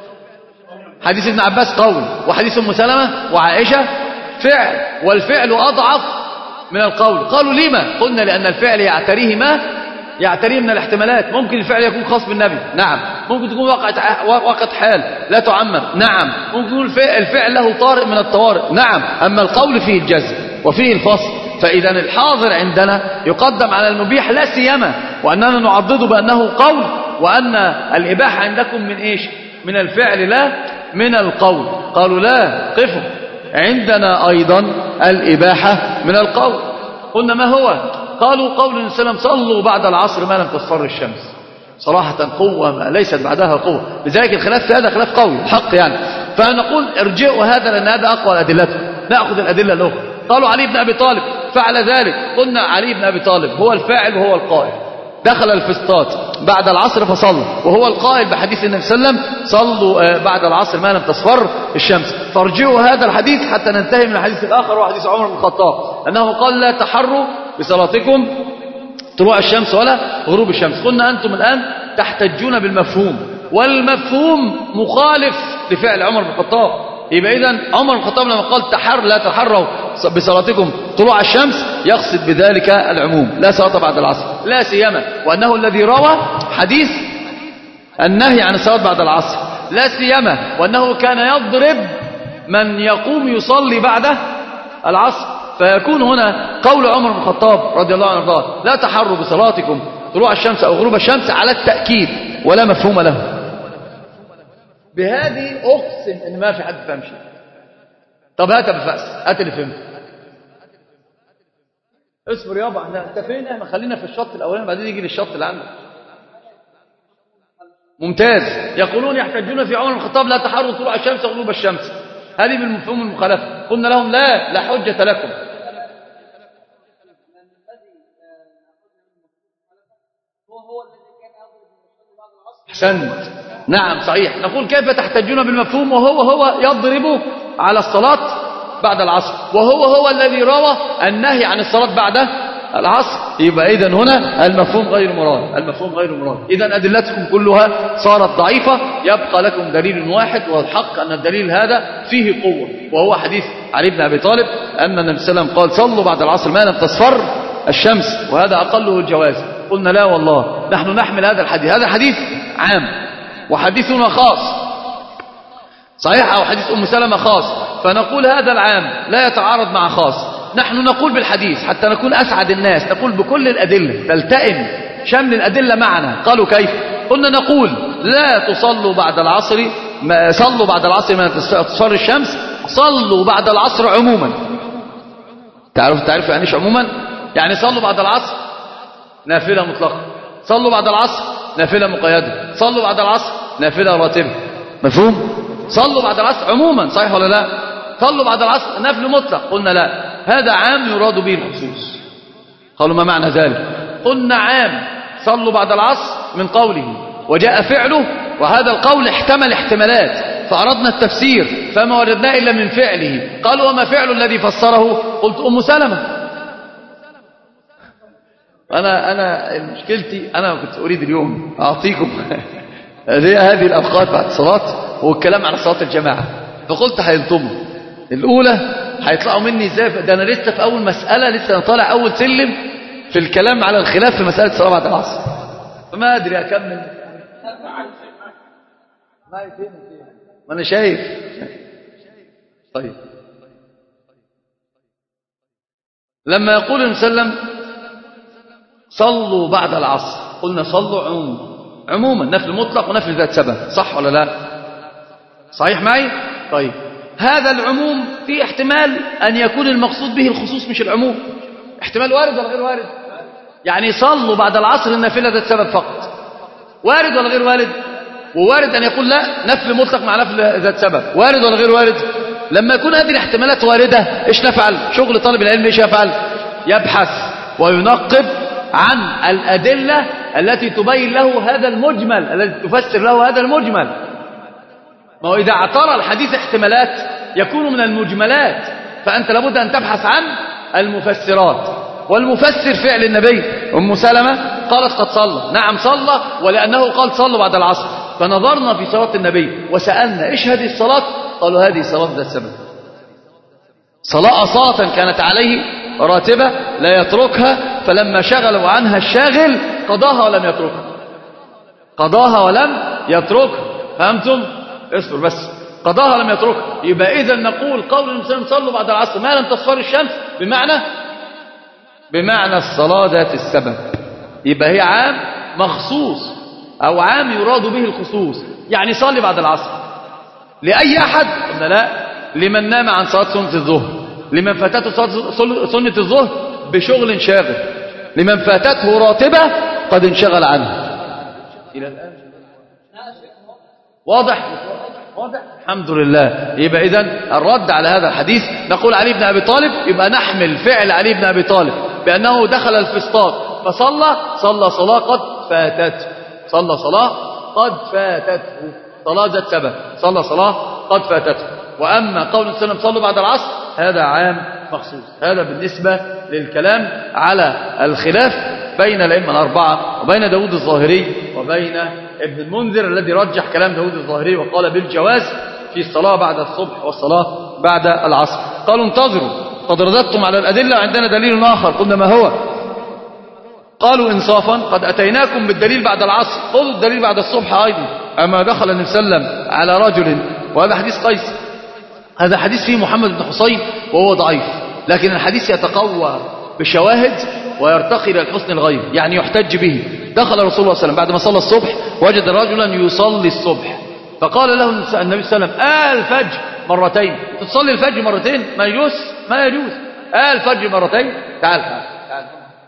حديث ابن عباس قول، وحديث أم سلمة وعائشة فعل، والفعل أضعف من القول. قالوا لما؟ قلنا لأن الفعل يعتريه ما يعتريه من الاحتمالات. ممكن الفعل يكون خاص بالنبي، نعم. ممكن تكون وقعة وقعة حال لا تعمم، نعم. ممكن يكون الفعل له طارئ من الطوارئ، نعم. أما القول فيه الجزم وفيه الفصل. فإذا الحاضر عندنا يقدم على المبيح، لا سيما وأننا نعضده بأنه قول، وأن الإباحة عندكم من إيش؟ من الفعل لا من القول. قالوا لا قفوا، عندنا أيضا الإباحة من القول. قلنا ما هو؟ قالوا قول النبي صلى الله عليه وسلم صلوا بعد العصر ما لم تصفر الشمس. صراحة قوة ما ليست بعدها قوة، لذلك الخلاف في هذا خلاف قوي حق يعني. فنقول ارجعوا هذا لأن هذا أقوى الأدلة، نأخذ الأدلة الأخرى. قالوا علي بن أبي طالب فعل ذلك. قلنا علي بن أبي طالب هو الفاعل وهو القائل، دخل الفسطاط بعد العصر فصلى، وهو القائل بحديث النبي صلى الله عليه وسلم صلوا بعد العصر ما لم تصفر الشمس. فارجعوا هذا الحديث حتى ننتهي من الحديث الآخر وهو حديث عمر بن الخطاب أنه قال لا تحروا بصلاتكم طلوع الشمس ولا غروب الشمس. قلنا أنتم الآن تحتجون بالمفهوم، والمفهوم مخالف لفعل عمر بن الخطاب. يبقى إذن عمر بن الخطاب لما قال تحر لا تحروا بصلاتكم طلوع الشمس يقصد بذلك العموم، لا صلاة بعد العصر، لا سيما وأنه الذي روى حديث النهي عن الصلاة بعد العصر، لا سيما وأنه كان يضرب من يقوم يصلي بعد العصر. فيكون هنا قول عمر بن الخطاب رضي الله عنه وارضاه لا تحروا بصلاتكم طلوع الشمس أو غروب الشمس على التأكيد ولا مفهوم له. بهذه أقسم إن ما في حد فهم شيء. طب هات بفأس، هات اللي فهمت. اصبر يابا، احنا انت فين؟ احنا خلينا في الشط الأولاني بعدين يجي للشط اللي عندك. ممتاز. يقولون يحتجون في عمر بن الخطاب لا تحروا طلوع الشمس وغروب الشمس، هذه بالمفهوم المخالفة. قلنا لهم لا لا حجة لكم. أحسنت، نعم صحيح. نقول كيف تحتجون بالمفهوم وهو هو يضرب على الصلاة بعد العصر، وهو هو الذي روى النهي عن الصلاة بعد العصر، يبقى إذن هنا المفهوم غير مراد، المفهوم غير مراد. إذن أدلتكم كلها صارت ضعيفة، يبقى لكم دليل واحد، والحق أن الدليل هذا فيه قوة، وهو حديث علي بن أبي طالب أن النبي صلى الله عليه وسلم قال صلوا بعد العصر ما لم تصفر الشمس، وهذا أقله الجواز. قلنا لا والله، نحن نحمل هذا الحديث، هذا الحديث عام وحديثنا خاص صحيح، أو حديث أم سلمة خاص، فنقول هذا العام لا يتعارض مع خاص. نحن نقول بالحديث حتى نكون أسعد الناس، نقول بكل الأدلة تلتئم شمل الأدلة معنا. قالوا كيف؟ قلنا نقول لا تصلوا بعد العصر، ما صلوا بعد العصر ما تصفر الشمس، صلوا بعد العصر عموما. تعرف تعرف يعني ايش عموما؟ يعني صلوا بعد العصر نافلة مطلقة، صلوا بعد العصر نافلة مقيدة، صلوا بعد العصر نافلة راتبة. مفهوم؟ صلوا بعد العصر عموما، صحيح ولا لا؟ صلوا بعد العصر نفل مطلق. قلنا لا، هذا عام يراد به الخصوص. قالوا ما معنى ذلك؟ قلنا عام صلوا بعد العصر من قوله وجاء فعله، وهذا القول احتمل احتمالات فأردنا التفسير فما وجدنا إلا من فعله. قالوا وما فعل الذي فسره؟ قلت أم سلمة. أنا أنا مشكلتي أنا كنت أريد اليوم أعطيكم هذه الأوقات بعد الصلاة والكلام على صلاة الجماعة، فقلت هينطموا الأولى هيطلعوا مني ازاي؟ ده أنا لسه في أول مسألة، لسه أنا طالع أول سلم في الكلام على الخلاف في مسألة الصلاة بعد العصر، فما أدري أكمل. ما أنا شايف. طيب لما يقول النبي صلى الله عليه وسلم صلوا بعد العصر، قلنا صلوا عموما، عموما نفل مطلق ونفل ذات سبب، صح ولا لا؟ صحيح معي؟ طيب هذا العموم في احتمال أن يكون المقصود به الخصوص مش العموم، احتمال وارد ولا غير وارد؟ يعني صلوا بعد العصر النافلة ذات سبب فقط، وارد ولا غير وارد؟ ووارد أن يقول لا نفل مطلق مع نفل ذات سبب، وارد ولا غير وارد؟ لما يكون هذه الاحتمالات واردة ايش نفعل؟ شغل طالب العلم ايش يفعل؟ يبحث وينقب عن الأدلة التي تبين له هذا المجمل، التي تفسر له هذا المجمل. ما هو إذا اعترى الحديث احتمالات يكون من المجملات، فأنت لابد أن تبحث عن المفسرات، والمفسر فعل النبي. أم سلمة قالت قد صلى، نعم صلى، ولأنه قال صلوا بعد العصر، فنظرنا في صلاة النبي وسألنا إيش هذه الصلاة؟ قالوا هذه صلاة ذات سبب، صلاة أصالة كانت عليه راتبة لا يتركها، فلما شغلوا عنها الشاغل قضاها ولم يتركها، قضاها ولم يتركها. فهمتم؟ اصبر بس، قضاها ولم يتركها. يبقى إذا نقول قول الإنسان صلوا بعد العصر ما لم تصفر الشمس بمعنى بمعنى الصلاة ذات السبب، يبقى هي عام مخصوص أو عام يراد به الخصوص. يعني صلي بعد العصر لأي أحد؟ قلنا لا، لمن نام عن صلاة سنة الظهر، لمن فاتته صلاة سنة الظهر بشغل شاغل، لمن فاتته راتبة قد انشغل عنه. إلى الآن واضح؟ واضح؟ الحمد لله. يبقى إذن الرد على هذا الحديث نقول علي بن أبي طالب، يبقى نحمل فعل علي بن أبي طالب بأنه دخل الفسطاط فصلى، صلى صلاة قد فاتته، صلى صلاة قد فاتته، صلاة ذات سبب، صلى صلاة قد فاتته. وأما قول السلام صلوا بعد العصر هذا عام مخصوص. هذا بالنسبة للكلام على الخلاف بين الأئمة الأربعة وبين داود الظاهري وبين ابن المنذر الذي رجح كلام داود الظاهري وقال بالجواز في الصلاة بعد الصبح والصلاة بعد العصر. قالوا انتظروا قد رددتم على الأدلة وعندنا دليل آخر. قلنا ما هو؟ قالوا إنصافا قد أتيناكم بالدليل بعد العصر، خذوا الدليل بعد الصبح أيضا. أما دخل النبي صلى الله عليه وسلم على رجل، وهذا حديث قيس، هذا حديث فيه محمد بن حسين وهو ضعيف، لكن الحديث يتقوى بشواهد ويرتقي إلى الحسن الغيب، يعني يحتج به. دخل رسول الله صلى الله عليه وسلم بعد ما صلى الصبح وجد رجلا يصلي الصبح، فقال له النبي صلى الله عليه وسلم آه الفجر مرتين، تصلي الفجر مرتين؟ ما يجوز، ما يجوز. آه الفجر مرتين، تعال تعال تعال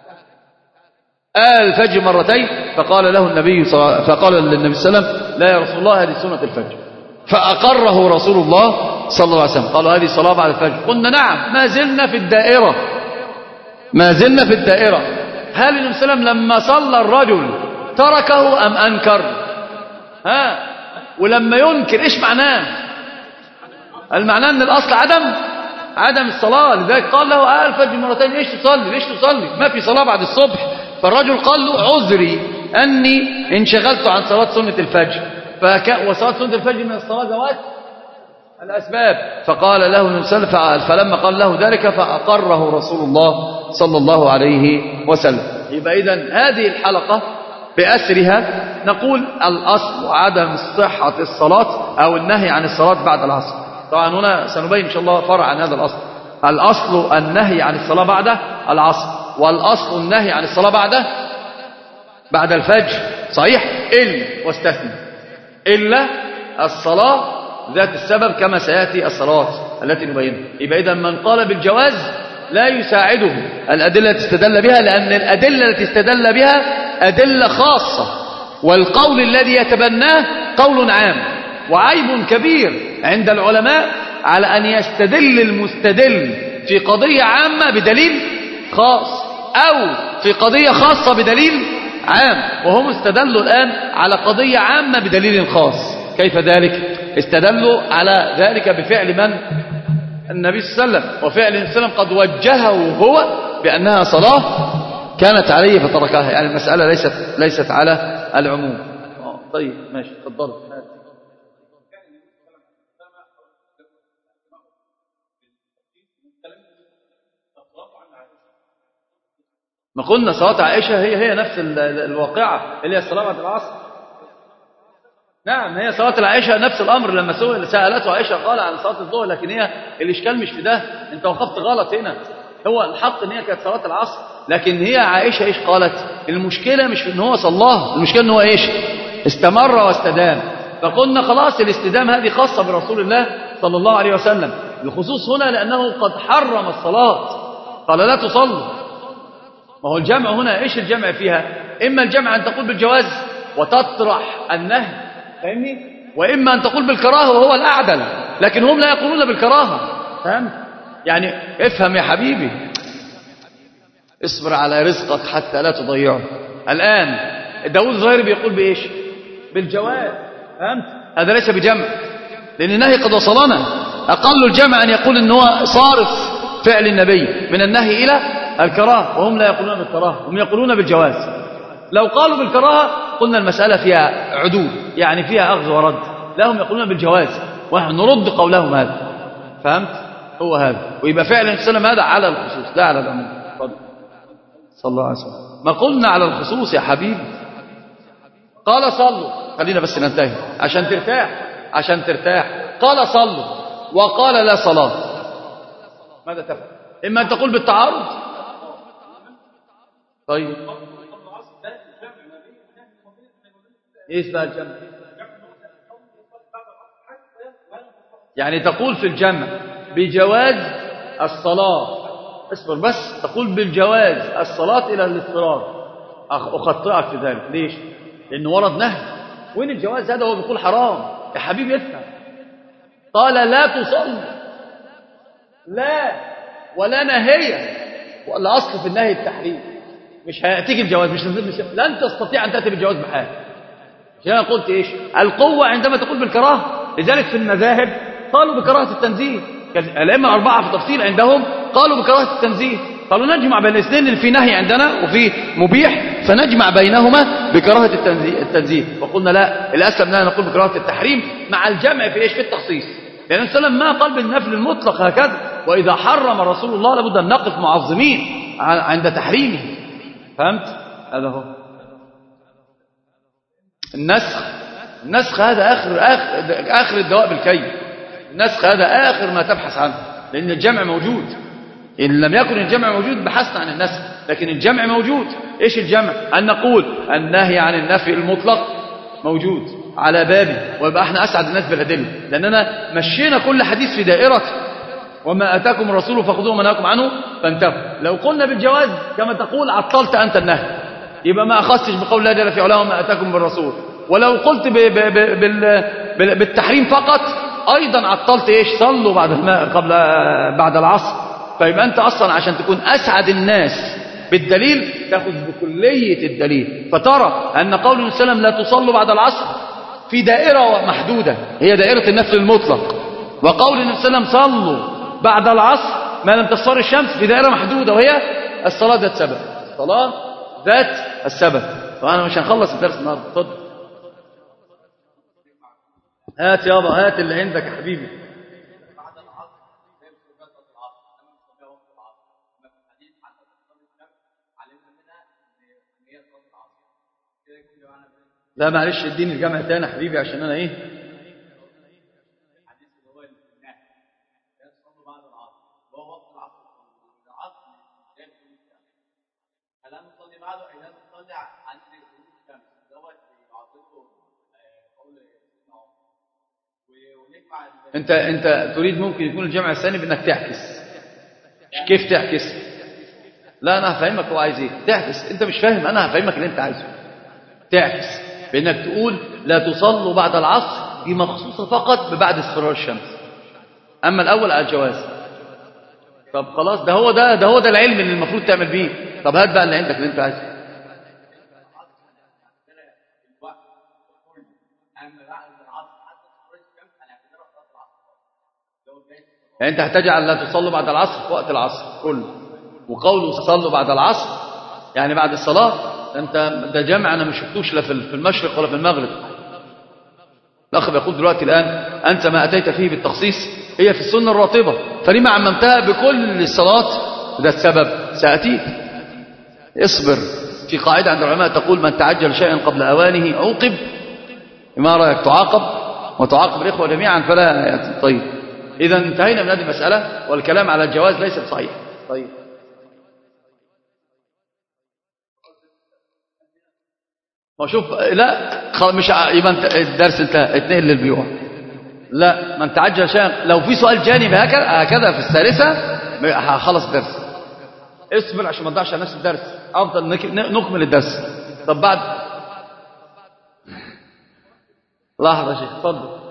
آه الفجر مرتين. فقال له النبي صلى فقال للنبي صلى الله عليه وسلم لا يا رسول الله هذه سنة الفجر، فأقره رسول الله صلى الله عليه وسلم. قالوا هذه صلاة بعد الفجر. قلنا نعم، ما زلنا في الدائرة، ما زلنا في الدائرة. هل النبي صلى الله عليه وسلم لما صلى الرجل تركه أم أنكر؟ ها، ولما ينكر إيش معناه؟ المعنى أن الأصل عدم عدم الصلاة. لذلك قال له آه الفجر مرتين، ليش تصلي ليش تصلي ما في صلاة بعد الصبح. فالرجل قال له عذري أني انشغلت عن صلاة سنة الفجر، فك... وصلاة سنة الفجر من الصلاة ذوات الأسباب. فقال له النبي صلى الله عليه وسلم، فلما قال له ذلك فأقره رسول الله صلى الله عليه وسلم. يبقى إذن هذه الحلقة بأسرها نقول الأصل عدم صحة الصلاة أو النهي عن الصلاة بعد العصر. طبعا هنا سنبين إن شاء الله فرع عن هذا الأصل. الأصل النهي عن الصلاة بعد العصر، والأصل النهي عن الصلاة بعد بعد الفجر. صحيح؟ إلا واستثنى إلا الصلاة ذات السبب كما سيأتي الصلوات التي نبينها. يبقى إذا من قال بالجواز لا يساعده الأدلة التي استدل بها، لأن الأدلة التي استدل بها أدلة خاصة، والقول الذي يتبناه قول عام. وعيب كبير عند العلماء على أن يستدل المستدل في قضية عامة بدليل خاص، أو في قضية خاصة بدليل عام. وهم استدلوا الآن على قضية عامة بدليل خاص. كيف ذلك؟ استدلوا على ذلك بفعل من؟ النبي صلى الله عليه وسلم. وفعل النبي صلى الله عليه وسلم قد وجهه هو بأنها صلاة كانت عليه فتركها. يعني المسألة ليست ليست على العموم. طيب ماشي، تفضل. ما قلنا صلاة عائشة هي هي نفس الواقعة اللي هي الصلاة بعد العصر. نعم، هي صلاة العائشة نفس الأمر. لما سألته عائشة قال عن صلاة الظهر، لكن هي الإشكال مش في ده، أنت وقفت غلط هنا. هو الحق إن هي كانت صلاة العصر، لكن هي عائشة إيش قالت؟ المشكلة مش في إن هو صلاها، المشكلة إن هو إيش؟ استمر واستدام. فقلنا خلاص الاستدام هذه خاصة برسول الله صلى الله عليه وسلم. الخصوص هنا لأنه قد حرم الصلاة، قال لا تصلوا. ما هو الجمع هنا إيش الجمع فيها؟ إما الجمع أن تقول بالجواز وتطرح النهي، فاهمني؟ وإما أن تقول بالكراهة وهو الأعدل، لكن هم لا يقولون بالكراهة. فهم؟ يعني افهم يا حبيبي، اصبر على رزقك حتى لا تضيعه. الآن داود الظاهري بيقول بإيش؟ بالجواز. فهمت؟ هذا ليس بجمع، لأن النهي قد وصلنا. أقل الجمع أن يقول إن هو صارف فعل النبي من النهي إلى الكراهة، وهم لا يقولون بالكراهة، هم يقولون بالجواز. لو قالوا بالكراهة قلنا المسألة فيها عدول، يعني فيها أخذ ورد. لهم يقولون بالجواز ونحن نرد قولهم هذا. فهمت؟ هو هذا. ويبقى فعل النبي صلى الله عليه وسلم هذا على الخصوص لا على العموم. صلى الله عليه وسلم. ما قلنا على الخصوص يا حبيبي. قال صلوا، خلينا بس ننتهي عشان ترتاح عشان ترتاح. قال صلوا وقال لا صلاة، ماذا تفعل؟ إما أن تقول بالتعارض. طيب ايش بقى الجمع؟ يعني تقول في الجمع بجواز الصلاة، اصبر بس، تقول بالجواز الصلاة إلى الاضطرار. أخطئك في ذلك. ليش؟ لأنه ورد نهي. وين الجواز هذا؟ هو بيقول حرام يا حبيبي. افهم، قال لا تصلي، لا ولا نهي، ولا أصل في النهي التحريم. مش هيأتيك الجواز، مش, مش لن تستطيع أن تأتي بالجواز بحال. عشان أنا قلت إيش؟ القوة عندما تقول بالكراهة. لذلك في المذاهب قالوا بكراهة التنزيه. الأئمة الأربعة في التفصيل عندهم قالوا بكراهة التنزيه. قالوا نجمع بين الاثنين، اللي في نهي عندنا وفي مبيح، فنجمع بينهما بكراهة التنزيه. وقلنا لا، الأسلم لنا نقول بكراهة التحريم مع الجمع في إيش؟ في التخصيص. لأن النبي صلى الله عليه وسلم ما قال بالنفل المطلق هكذا. وإذا حرم رسول الله لابد أن نقف معظمين عند تحريمه. فهمت؟ هذا هو النسخ. النسخ هذا آخر, آخر, آخر الدواء بالكي. النسخ هذا آخر ما تبحث عنه، لأن الجمع موجود. إن لم يكن الجمع موجود بحثنا عن النسخ، لكن الجمع موجود. إيش الجمع؟ أن نقول النهي عن النفي المطلق موجود على بابي، ويبقى احنا أسعد الناس بالأدلة، لأننا مشينا كل حديث في دائرته. وما أتاكم الرسول فخذوه وما نهاكم عنه فانتهوا. لو قلنا بالجواز كما تقول عطلت أنت النهي، يبقى ما أخذتش بقول الله جل في علاه وما أتاكم بالرسول. ولو قلت ب ب ب بال بالتحريم فقط أيضا عطلت إيش؟ صلوا بعد الماء قبل بعد العصر. فيبقى أنت أصلا عشان تكون أسعد الناس بالدليل تأخذ بكلية الدليل، فترى أن قول النبي صلى الله عليه وسلم لا تصلوا بعد العصر في دائرة محدودة، هي دائرة النفل المطلق. وقول النبي صلى الله عليه وسلم صلوا بعد العصر ما لم تصفر الشمس في دائرة محدودة، وهي الصلاة ذات سبب. الصلاة ذات السبب. طبعا مش هنخلص الدرس النهارده. اتفضل. هات يابا، هات اللي عندك يا حبيبي. لا معلش اديني الجمع تاني يا حبيبي عشان انا ايه. انت انت تريد ممكن يكون الجمع الثاني بانك تعكس. كيف تعكس؟ لا انا هفهمك هو عايز ايه. تعكس انت مش فاهم، انا هفهمك اللي انت عايزه. تعكس بانك تقول لا تصلوا بعد العصر، دي مخصوصه فقط ببعد اصفرار الشمس، اما الاول على الجواز. طب خلاص، ده هو ده ده هو ده العلم اللي المفروض تعمل بيه. طب هات بقى اللي عندك اللي انت عايزه. يعني انت هتجعل لا تصلوا بعد العصر في وقت العصر كله، وقوله صلوا بعد العصر يعني بعد الصلاة. انت ده جمع انا ما شفتوش لا في المشرق ولا في المغرب. الاخ بيقول دلوقتي الان انت ما اتيت فيه بالتخصيص هي في السنه الراتبه، فلما عممتها بكل الصلاه؟ ده السبب ساتيك. اصبر. في قاعده عند العلماء تقول من تعجل شيئا قبل اوانه عوقب. ما رايك تعاقب وتعاقب الاخوه جميعا فلا يأتي. طيب اذا انتهينا من هذه المساله، والكلام على الجواز ليس بصحيح. طيب ما شوف، لا مش يبقى الدرس انتهى، اتنقل للبيوع. لا من تعجل شيئا، لو في سؤال جانبي هكذا هكذا في الثالثه هخلص الدرس. اصبر عشان ما تضيعش على نفس الدرس، افضل نكمل الدرس. طب بعد لحظه يا شيخ اتفضل.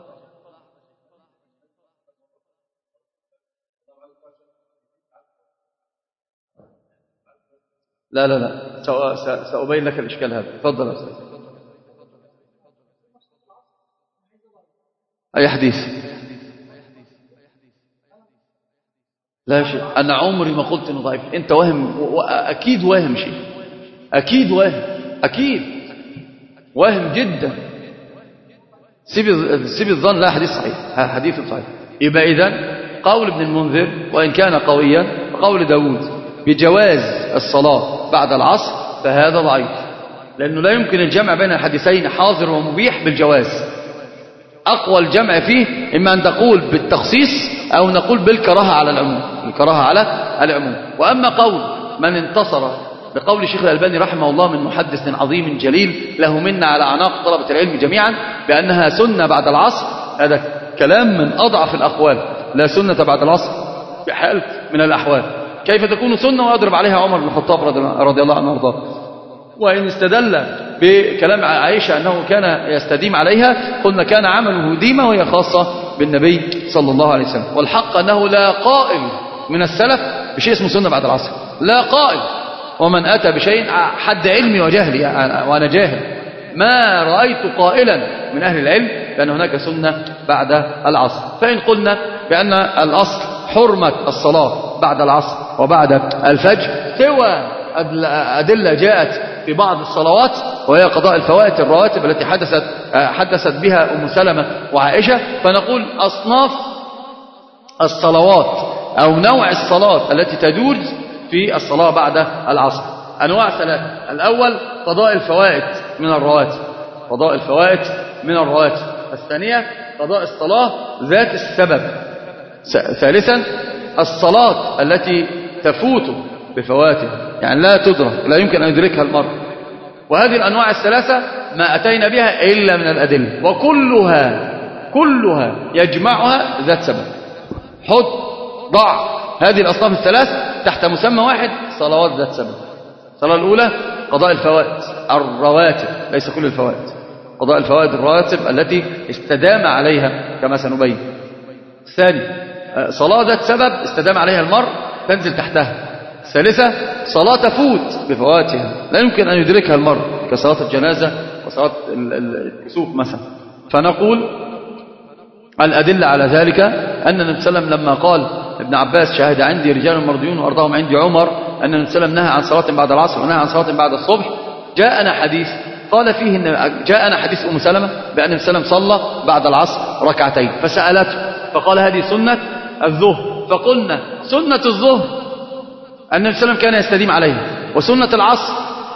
لا لا لا سأبين لك الإشكال هذا. تفضل يا أستاذ. أي حديث؟ لا شيء، أنا عمري ما قلت إنه ضعيف. أنت واهم، أكيد واهم شيء، أكيد واهم، أكيد واهم جدا. سيب سيب الظن. لا حديث صحيح، حديث صحيح. يبقى إذن قول ابن المنذر وإن كان قويا، قول داود بجواز الصلاة بعد العصر فهذا ضعيف، لأنه لا يمكن الجمع بين الحديثين حاضر ومبيح بالجواز. أقوى الجمع فيه إما أن تقول بالتخصيص أو نقول بالكراهة على العموم، الكراهة على العموم. وأما قول من انتصر بقول الشيخ الألباني رحمه الله من محدث عظيم جليل له منا على أعناق طلبة العلم جميعا بأنها سنة بعد العصر، هذا كلام من أضعف الأقوال. لا سنة بعد العصر بحال من الأحوال. كيف تكون سنة ويضرب عليها عمر بن الخطاب رضي الله عنه وارضاه؟ وإن استدل بكلام عائشة أنه كان يستديم عليها قلنا كان عمله ديمة وهي خاصة بالنبي صلى الله عليه وسلم. والحق أنه لا قائل من السلف بشيء اسمه سنة بعد العصر، لا قائل. ومن أتى بشيء حد علمي وجهلي وأنا جاهل ما رأيت قائلا من أهل العلم بأن هناك سنة بعد العصر. فإن قلنا بأن الأصل حرمة الصلاة بعد العصر وبعد الفجر سوى أدلة جاءت في بعض الصلوات وهي قضاء الفوائت الرواتب التي حدثت حدثت بها أم سلمة وعائشة، فنقول أصناف الصلوات أو نوع الصلاة التي تجوز في الصلاة بعد العصر أنواع ثلاثة. الأول قضاء الفوائت من الرواتب، قضاء الفوائت من الرواتب. الثانية قضاء الصلاة ذات السبب. ثالثا الصلاة التي تفوت بفواتها، يعني لا تدرك، لا يمكن أن يدركها المرء. وهذه الأنواع الثلاثة ما أتينا بها إلا من الأدلة، وكلها كلها يجمعها ذات سبب. حط ضع هذه الأصناف الثلاث تحت مسمى واحد، صلوات ذات سبب. الصلاة الأولى قضاء الفوائت الرواتب، ليس كل الفوائت، قضاء الفوائت الرواتب التي استدام عليها كما سنبين. الثاني صلاة ذات سبب استدام عليها المرء تنزل تحتها. الثالثة صلاة تفوت بفواتها لا يمكن أن يدركها المرء كصلاة الجنازة وصلاة الكسوف مثلا. فنقول الأدلة على ذلك أن النبي صلى الله عليه وسلم لما قال ابن عباس شاهد عندي رجال مرضيون وأرضاهم عندي عمر أن النبي صلى الله عليه وسلم نهى عن صلاة بعد العصر ونهى عن صلاة بعد الصبح. جاءنا حديث قال فيه إن جاءنا حديث أم سلمة بأن النبي صلى الله عليه وسلم صلى بعد العصر ركعتين، فسألته فقال هذه سنة الظهر، فقلنا سنة الظهر أن النبي صلى الله عليه وسلم كان يستديم عليها، وسنة العصر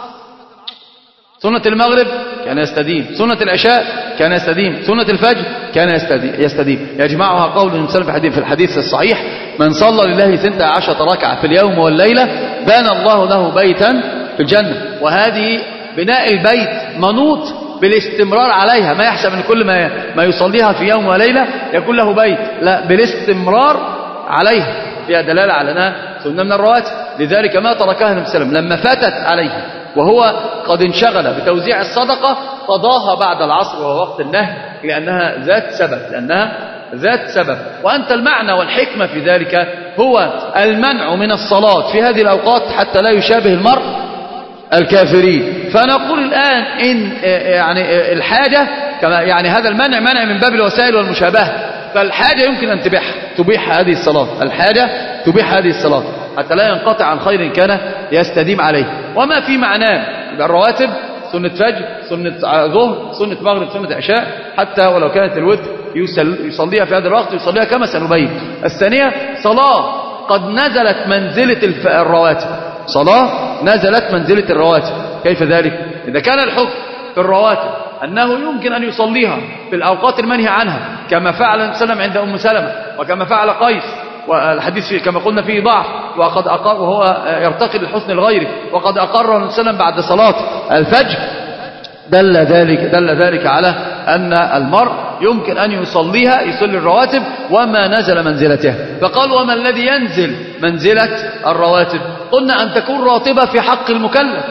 سنة المغرب كان يستديم، سنة العشاء كان يستديم، سنة الفجر كان يستديم. يجمعها قول النبي صلى الله عليه وسلم في الحديث الصحيح: من صلى لله ثنتا عشرة ركعة في اليوم والليلة بنى الله له بيتا في الجنة. وهذه بناء البيت منوط بالاستمرار عليها، ما يحسب ان كل ما ما يصليها في يوم وليلة يكون له بيت، لا، بالاستمرار عليها، فيها دلالة على أنها سنة من الرواتب. لذلك ما تركها النبي صلى الله عليه وسلم لما فاتت عليه وهو قد انشغل بتوزيع الصدقة قضاها بعد العصر وهو وقت النهي، لأنها ذات سبب لأنها ذات سبب. وأنت المعنى والحكمة في ذلك هو المنع من الصلاة في هذه الأوقات حتى لا يشابه المرء الكافرين. فنقول الآن إن يعني الحاجة كما يعني هذا المنع منع من باب الوسائل والمشابهة، فالحاجة يمكن أن تبيح تبيح هذه الصلاة، الحاجة تبيح هذه الصلاة حتى لا ينقطع عن خير كان يستديم عليه. وما في معناه يبقى الرواتب سنة فجر، سنة ظهر، سنة مغرب، سنة عشاء، حتى ولو كانت الوتر يصليها في هذا الوقت يصليها كما سنبين. الثانية صلاة قد نزلت منزلة الرواتب، صلاة نزلت منزلة الرواتب. كيف ذلك؟ إذا كان الحكم في الرواتب أنه يمكن أن يصليها في الأوقات المنهي عنها كما فعل النبي صلى الله عليه وسلم عند أم سلمة وكما فعل قيس، والحديث فيه كما قلنا فيه ضعف، وقد أقر وهو يرتقي للحسن الغيري، وقد أقر النبي صلى الله عليه وسلم بعد صلاة الفجر، دل ذلك دل ذلك على أن المرء يمكن أن يصليها يصلي الرواتب وما نزل منزلتها. فقال وما الذي ينزل منزلة الرواتب؟ قلنا أن تكون راتبة في حق المكلف.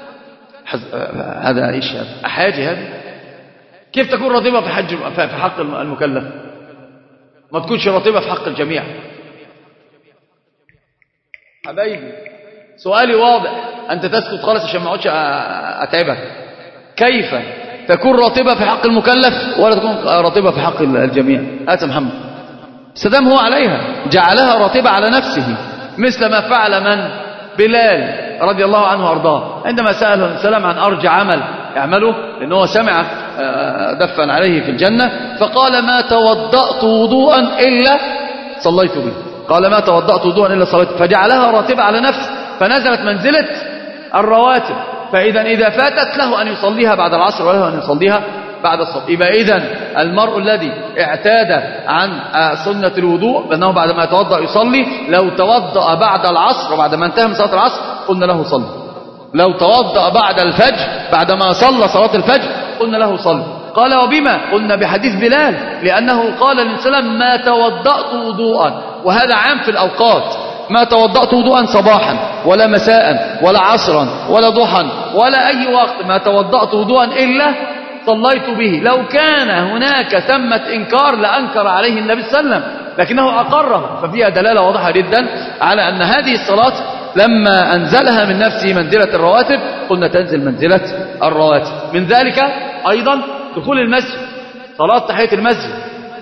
هذا إيش هذا؟ أحاجي هذا؟ كيف تكون راتبة في حج في حق المكلف؟ ما تكونش راتبة في حق الجميع. حبايبي سؤالي واضح، أنت تسكت خالص عشان ما اقعدش أتعبك. كيف تكون راتبة في حق المكلف ولا تكون راتبة في حق الجميع؟ هات محمد. سدام هو عليها جعلها راتبة على نفسه، مثل ما فعل من؟ بلال رضي الله عنه وارضاه، عندما سأله السلام عن أرجى عمل يعمله، لأنه سمع دفا عليه في الجنة، فقال ما توضأت وضوءا إلا صليت به، قال ما توضأت وضوءا إلا صليت، فجعلها راتبة على نفسه، فنزلت منزلة الرواتب. فإذا إذا فاتت له أن يصليها بعد العصر وله أن يصليها بعد الصبح. يبقى إذن المرء الذي اعتاد عن سنة الوضوء بأنه بعد ما يتوضأ يصلي، لو توضأ بعد العصر وبعد ما انتهى من صلاة العصر قلنا له صلي. لو توضأ بعد الفجر بعدما صلى صلاة الفجر قلنا له صلي. قال وبما؟ قلنا بحديث بلال، لأنه قال للسلام ما توضأت وضوءا، وهذا عام في الأوقات، ما توضأت وضوءا صباحا ولا مساء ولا عصرا ولا ضحى ولا أي وقت، ما توضأت وضوءا إلا صليت به. لو كان هناك ثمة إنكار لأنكر عليه النبي صلى الله عليه وسلم، لكنه أقره، ففيها دلالة واضحة جدا على أن هذه الصلاة لما أنزلها من نفسه منزلة الرواتب قلنا تنزل منزلة الرواتب. من ذلك أيضا دخول المسجد، صلاة تحية المسجد،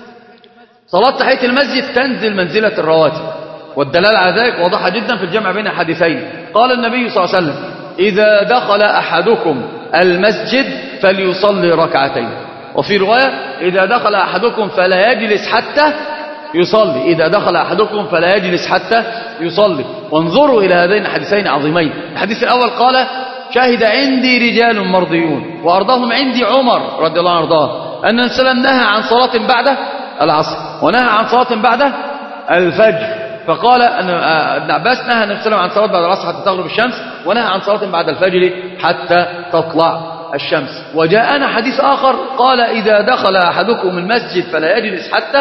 صلاة تحية المسجد تنزل منزلة الرواتب، والدلالة على ذلك واضحة جدا في الجمع بين الحديثين. قال النبي صلى الله عليه وسلم إذا دخل أحدكم المسجد فليصلي ركعتين، وفي رواية إذا دخل أحدكم فلا يجلس حتى يصلي، إذا دخل أحدكم فلا يجلس حتى يصلي. وانظروا إلى هذين الحديثين عظيمين. الحديث الأول قال شاهد عندي رجال مرضيون وأرضاهم عندي عمر رضي الله عنه وارضاه أن النبي صلى الله عليه وسلم نهى عن صلاة بعد العصر ونهى عن صلاة بعد الفجر. فقال أن ابن عباس نهى النبي صلى الله عليه وسلم عن صلاة بعد العصر حتى تغرب الشمس، ونهى عن صلاة بعد الفجر حتى تطلع الشمس. وجاءنا حديث آخر قال إذا دخل أحدكم المسجد فلا يجلس حتى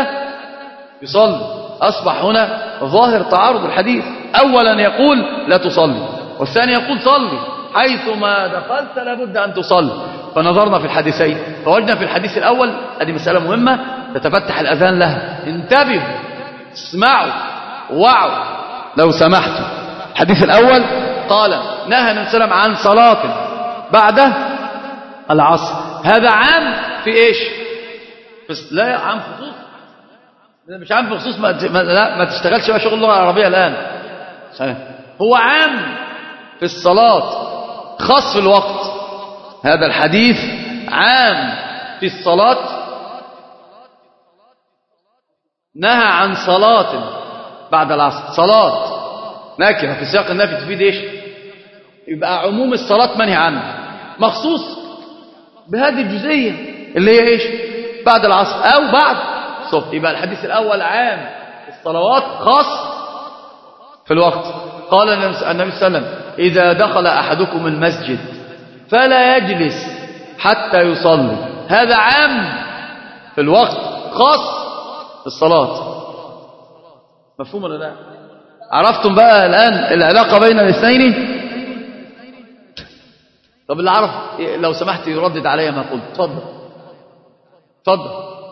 يصلي. أصبح هنا ظاهر تعارض الحديث، أولا يقول لا تصلي، والثاني يقول صلي، حيثما دخلت لابد أن تصلي. فنظرنا في الحديثين فوجدنا في الحديث الأول، هذه مسألة مهمة تتفتح الأذان لها، انتبهوا اسمعوا وعوا لو سمحتوا. الحديث الأول قال نهى النبي صلى الله عليه وسلم عن صلاة بعد العصر، هذا عام في إيش؟ بس لا عام خصوص، مش عام بخصوص ما, ما, لا ما تشتغلش بقى شغل اللغة العربية الآن. هو عام في الصلاة خاص في الوقت. هذا الحديث عام في الصلاة، نهى عن صلاة بعد العصر. صلاة نكرة في سياق النفي تفيد ايش؟ يبقى عموم الصلاة منهي عنه، مخصوص بهذه الجزئية اللي هي ايش؟ بعد العصر او بعد الصبح. يبقى الحديث الاول عام في الصلوات خاص في الوقت. قال النبي صلى الله عليه وسلم اذا دخل احدكم المسجد فلا يجلس حتى يصلي. هذا عام في الوقت خاص في الصلاة. مفهوم ولا لا؟ عرفتم بقى الآن العلاقة بين الاثنين؟ طب اللي عرف لو سمحت يردد علي ما قلت. تفضل تفضل.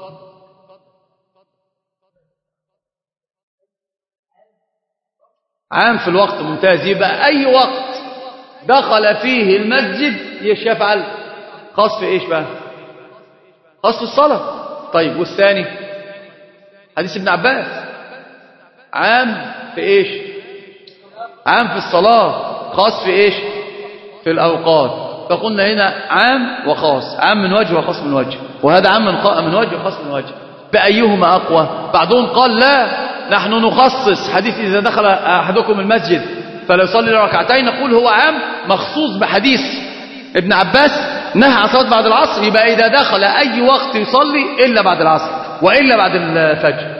عام في الوقت، ممتاز. يبقى أي وقت دخل فيه المسجد يفعل خاص في إيش بقى؟ خاص في الصلاة. طيب والثاني حديث ابن عباس عام في إيش؟ عام في الصلاة خاص في إيش؟ في الأوقات. فقلنا هنا عام وخاص، عام من وجه وخاص من وجه، وهذا عام من وجه وخاص من وجه. بأيهما أقوى؟ بعضهم قال لا، نحن نخصص حديث إذا دخل أحدكم المسجد فلا يصلي ركعتين، نقول هو عام مخصوص بحديث ابن عباس نهى عن صلاة بعد العصر. يبقى إذا دخل أي وقت يصلي إلا بعد العصر وإلا بعد الفجر.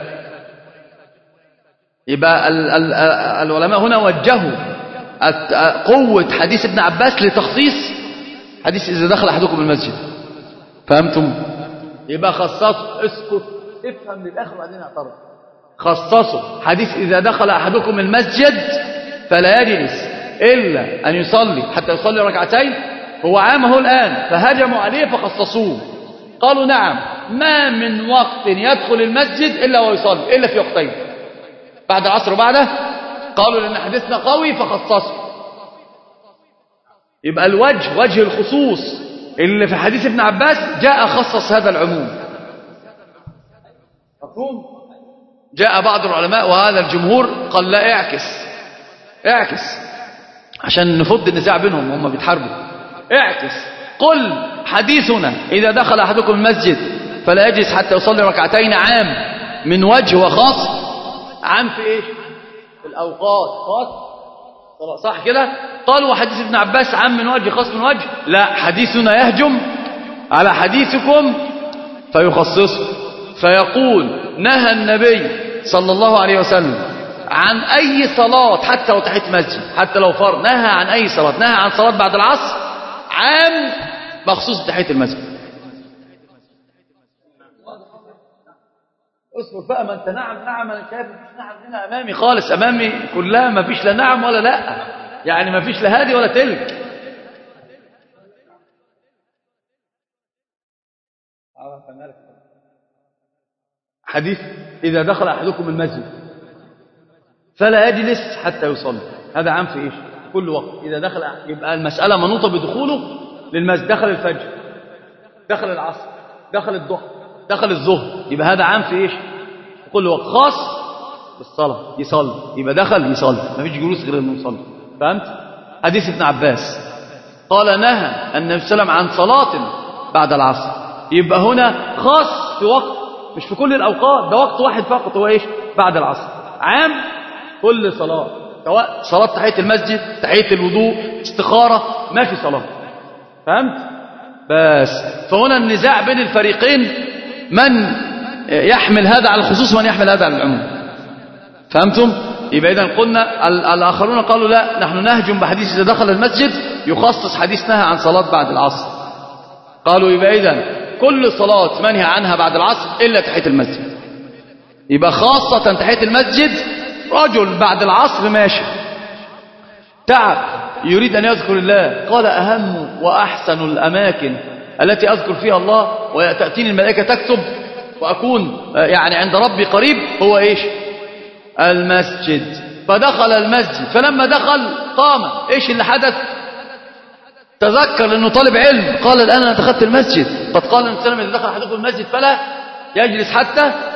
يبقى ال ال العلماء هنا وجهوا قوة حديث ابن عباس لتخصيص حديث إذا دخل أحدكم المسجد. فهمتم؟ يبقى خصصوا. اسكت افهم للآخر وبعدين اعترض. خصصوا حديث إذا دخل أحدكم المسجد فلا يجلس إلا أن يصلي حتى يصلي ركعتين. هو عامه الآن فهجموا عليه فخصصوه. قالوا نعم، ما من وقت يدخل المسجد إلا ويصلي إلا في وقتين، بعد العصر وبعده. قالوا لأن حديثنا قوي فخصصوا. يبقى الوجه وجه الخصوص اللي في حديث ابن عباس جاء خصص هذا العموم. مفهوم؟ جاء بعض العلماء وهذا الجمهور قال لا، اعكس اعكس عشان نفض النزاع بينهم وهم بيتحاربوا. اعكس، قل حديثنا إذا دخل أحدكم المسجد فلا يجلس حتى يصلي ركعتين عام من وجه وخاص. عام في ايش؟ في الأوقات خاص. صح كده؟ قالوا وحديث ابن عباس عام من وجه خاص من وجه. لا، حديثنا يهجم على حديثكم فيخصصه، فيقول نهى النبي صلى الله عليه وسلم عن أي صلاة حتى لو تحت مسجد، حتى لو فرض، نهى عن أي صلاة، نهى عن صلاة بعد العصر عام مخصوص بتحية المسجد. اصبر بقى، ما انت نعم نعم انا شايف مفيش نعم هنا امامي خالص، امامي كلها ما فيش لا نعم ولا لا، يعني ما فيش لا هادي ولا تلك. حديث إذا دخل أحدكم المسجد فلا يجلس حتى يصلي، هذا عام في إيش؟ كل وقت. إذا دخل يبقى المسألة منوطة بدخوله للمسجد. دخل الفجر، دخل العصر، دخل الضحى، دخل الظهر، يبقى هذا عام في إيش؟ كل وقت. خاص بالصلاة، يصلي، يبقى دخل يصلي، ما فيش جلوس غير انه يصلي. فهمت؟ حديث ابن عباس قال نهى النبي صلى الله عليه وسلم عن صلاة بعد العصر، يبقى هنا خاص في وقت، مش في كل الأوقات، ده وقت واحد فقط هو إيش؟ بعد العصر. عام كل صلاة، سواء صلاة تحية المسجد، تحية الوضوء، استخارة، ما في صلاة. فهمت؟ بس فهنا النزاع بين الفريقين، من يحمل هذا على الخصوص ومن يحمل هذا على العموم. فهمتم؟ يبقى إذن قلنا الآخرون قالوا لا، نحن نهجم بحديث إذا دخل المسجد يخصص حديث نهى عن صلاة بعد العصر. قالوا يبقى إذن كل صلاة منهي عنها بعد العصر إلا تحية المسجد. يبقى خاصة تحية المسجد، رجل بعد العصر ماشي تعب يريد أن يذكر الله، قال أهم وأحسن الأماكن التي أذكر فيها الله وتأتيني الملائكة تكتب وأكون يعني عند ربي قريب هو إيش؟ المسجد. فدخل المسجد، فلما دخل قام، إيش اللي حدث؟ تذكر لأنه طالب علم، قال الآن أنا دخلت المسجد، قد قال النبي صلى الله عليه وسلم إذا دخل أحدكم المسجد فلا يجلس حتى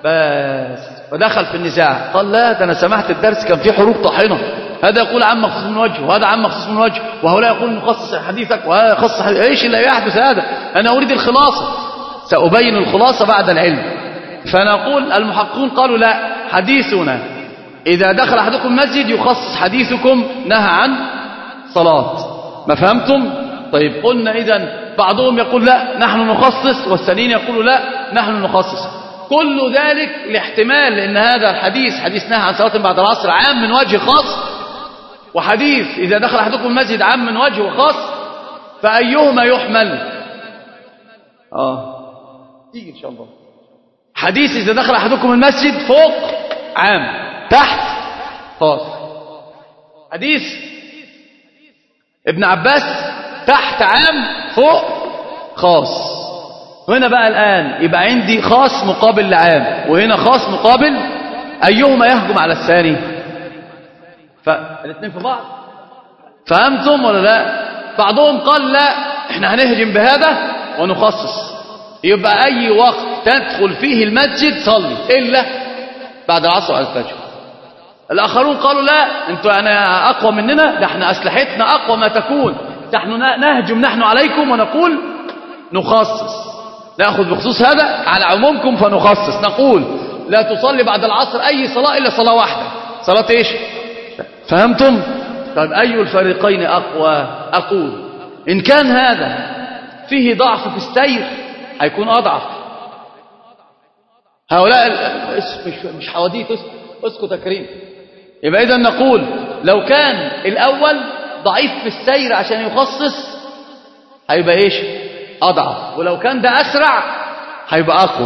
بس فدخل في النزاع قال لا ده أنا سمعت الدرس كان فيه حروب طاحنة، هذا يقول عام مخصوص من وجه وهذا عام مخصوص من وجه وهؤلاء يقول نخصص حديثك وهذا يخصص حديث. ايش اللي يحدث هذا؟ أنا أريد الخلاصة، سأبين الخلاصة بعد العلم. فنقول المحققون قالوا لا، حديثنا إذا دخل أحدكم المسجد يخصص حديثكم نهى عن صلاة. ما فهمتم؟ طيب قلنا إذن بعضهم يقول لا نحن نخصص والثانيين يقولوا لا نحن نخصص. كل ذلك لاحتمال لأن هذا الحديث حديث نهى عن صلاة بعد العصر عام من وجه خاص، وحديث إذا دخل أحدكم المسجد عام من وجه وخاص، فأيهما يحمل؟ آه تيجي إن شاء الله. حديث إذا دخل أحدكم المسجد فوق عام تحت خاص. حديث ابن عباس تحت عام فوق خاص. هنا بقى الآن يبقى عندي خاص مقابل لعام، وهنا خاص مقابل، أيهما يهجم على الثاني؟ فالاثنين في بعض. فهمتم ولا لا؟ بعضهم قال لا احنا هنهجم بهذا ونخصص، يبقى أي وقت تدخل فيه المسجد صلي إلا بعد العصر على الفجر. الآخرون قالوا لا انتوا أنا أقوى مننا، ده احنا أسلحتنا أقوى ما تكون، نحن نهجم نحن عليكم ونقول نخصص، نأخذ بخصوص هذا على عمومكم فنخصص، نقول لا تصلي بعد العصر أي صلاة إلا صلاة واحدة، صلاة إيش؟ فهمتم؟ طيب أي الفريقين أقوى؟ أقول إن كان هذا فيه ضعف في السير هيكون أضعف. هؤلاء مش مش حواديت، اسكت يا كريم. يبقى إذا نقول لو كان الأول ضعيف في السير عشان يخصص هيبقى إيش؟ أضعف، ولو كان ده أسرع هيبقى أقوى.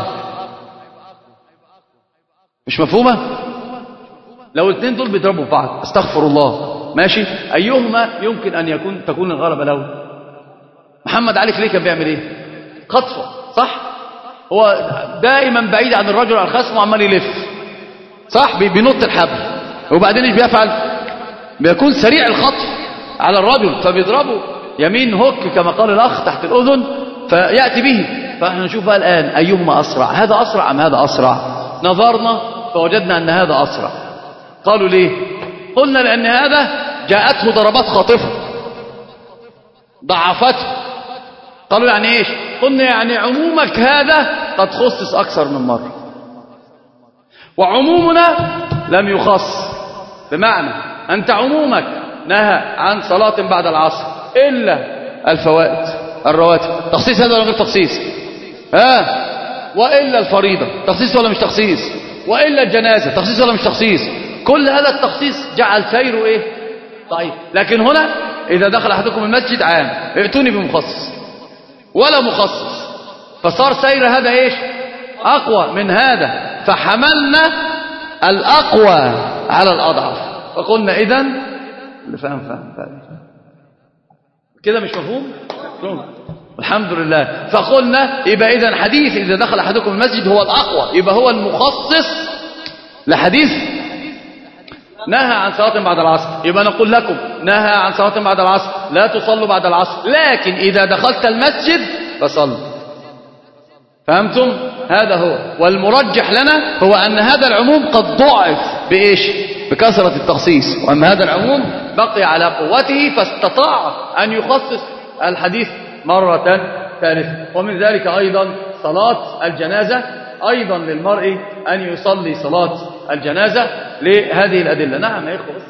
مش مفهومة؟ لو الاثنين دول بيضربوا في بعض استغفر الله ماشي، أيهما يمكن أن يكون تكون الغلبة له؟ محمد علي كليه كان بيعمل إيه؟ خطفه صح؟ هو دائما بعيد عن الرجل على الخصم وعمال يلف صح؟ بينط الحبل، وبعدين ايش بيفعل؟ بيكون سريع الخطف على الرجل فبيضربه يمين هوك كما قال الأخ تحت الأذن فيأتي به. فاحنا نشوف بقى الآن أيهما أسرع، هذا أسرع أم هذا أسرع؟ نظرنا فوجدنا أن هذا أسرع. قالوا ليه؟ قلنا لأن هذا جاءته ضربات خاطفة ضعفته. قالوا يعني إيش؟ قلنا يعني عمومك هذا قد خصص أكثر من مرة، وعمومنا لم يخص، بمعنى أنت عمومك نهى عن صلاة بعد العصر إلا الفوائد الرواتب، تخصيص هذا ولا غير تخصيص؟ ها؟ وإلا الفريضة، تخصيص ولا مش تخصيص؟ وإلا الجنازة، تخصيص ولا مش تخصيص؟ كل هذا التخصيص جعل سيره إيه؟ طيب، لكن هنا إذا دخل أحدكم المسجد عام ائتوني بمخصص ولا مخصص، فصار سير هذا إيش؟ أقوى من هذا، فحملنا الأقوى على الأضعف، فقلنا إذن اللي فهم فهم فهم كده مش مفهوم؟ الحمد لله. فقلنا يبقى إذن حديث إذا دخل أحدكم المسجد هو الأقوى، يبقى هو المخصص لحديث نهى عن صلاة بعد العصر. يبقى نقول لكم نهى عن صلاة بعد العصر لا تصلوا بعد العصر، لكن إذا دخلت المسجد فصل. فهمتم؟ هذا هو، والمرجح لنا هو أن هذا العموم قد ضعف بإيش؟ بكثرة التخصيص، وأن هذا العموم بقي على قوته فاستطاع أن يخصص الحديث مرة ثالثة. ومن ذلك أيضا صلاة الجنازة، أيضا للمرء أن يصلي صلاة الجنازة لهذه الأدلة. نعم يا إخوة، بس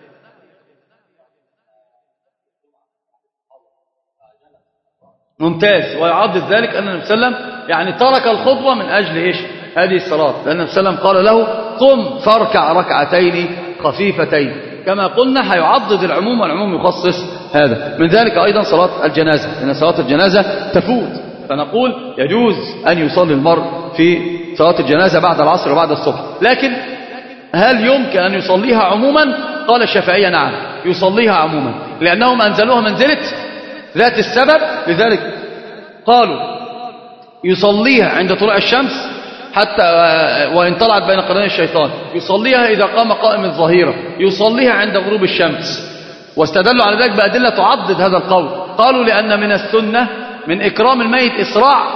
ممتاز. ويعضد ذلك أن النبي صلى الله عليه وسلم يعني ترك الخطبة من أجل إيش؟ هذه الصلاة، لأن النبي صلى الله عليه وسلم قال له قم فاركع ركعتين خفيفتين، كما قلنا هيعضد العموم والعموم يخصص هذا. من ذلك أيضا صلاة الجنازة، لأن صلاة الجنازة تفوت، فنقول يجوز أن يصلي المرء في صلاة الجنازة بعد العصر وبعد الصبح. لكن هل يمكن أن يصليها عموما؟ قال الشافعية نعم يصليها عموما، لأنهم أنزلوها منزلة ذات السبب، لذلك قالوا يصليها عند طلوع الشمس حتى وإن طلعت بين قرني الشيطان، يصليها إذا قام قائم الظهيرة، يصليها عند غروب الشمس، واستدلوا على ذلك بأدلة تعضد هذا القول. قالوا لأن من السنة من إكرام الميت إسراع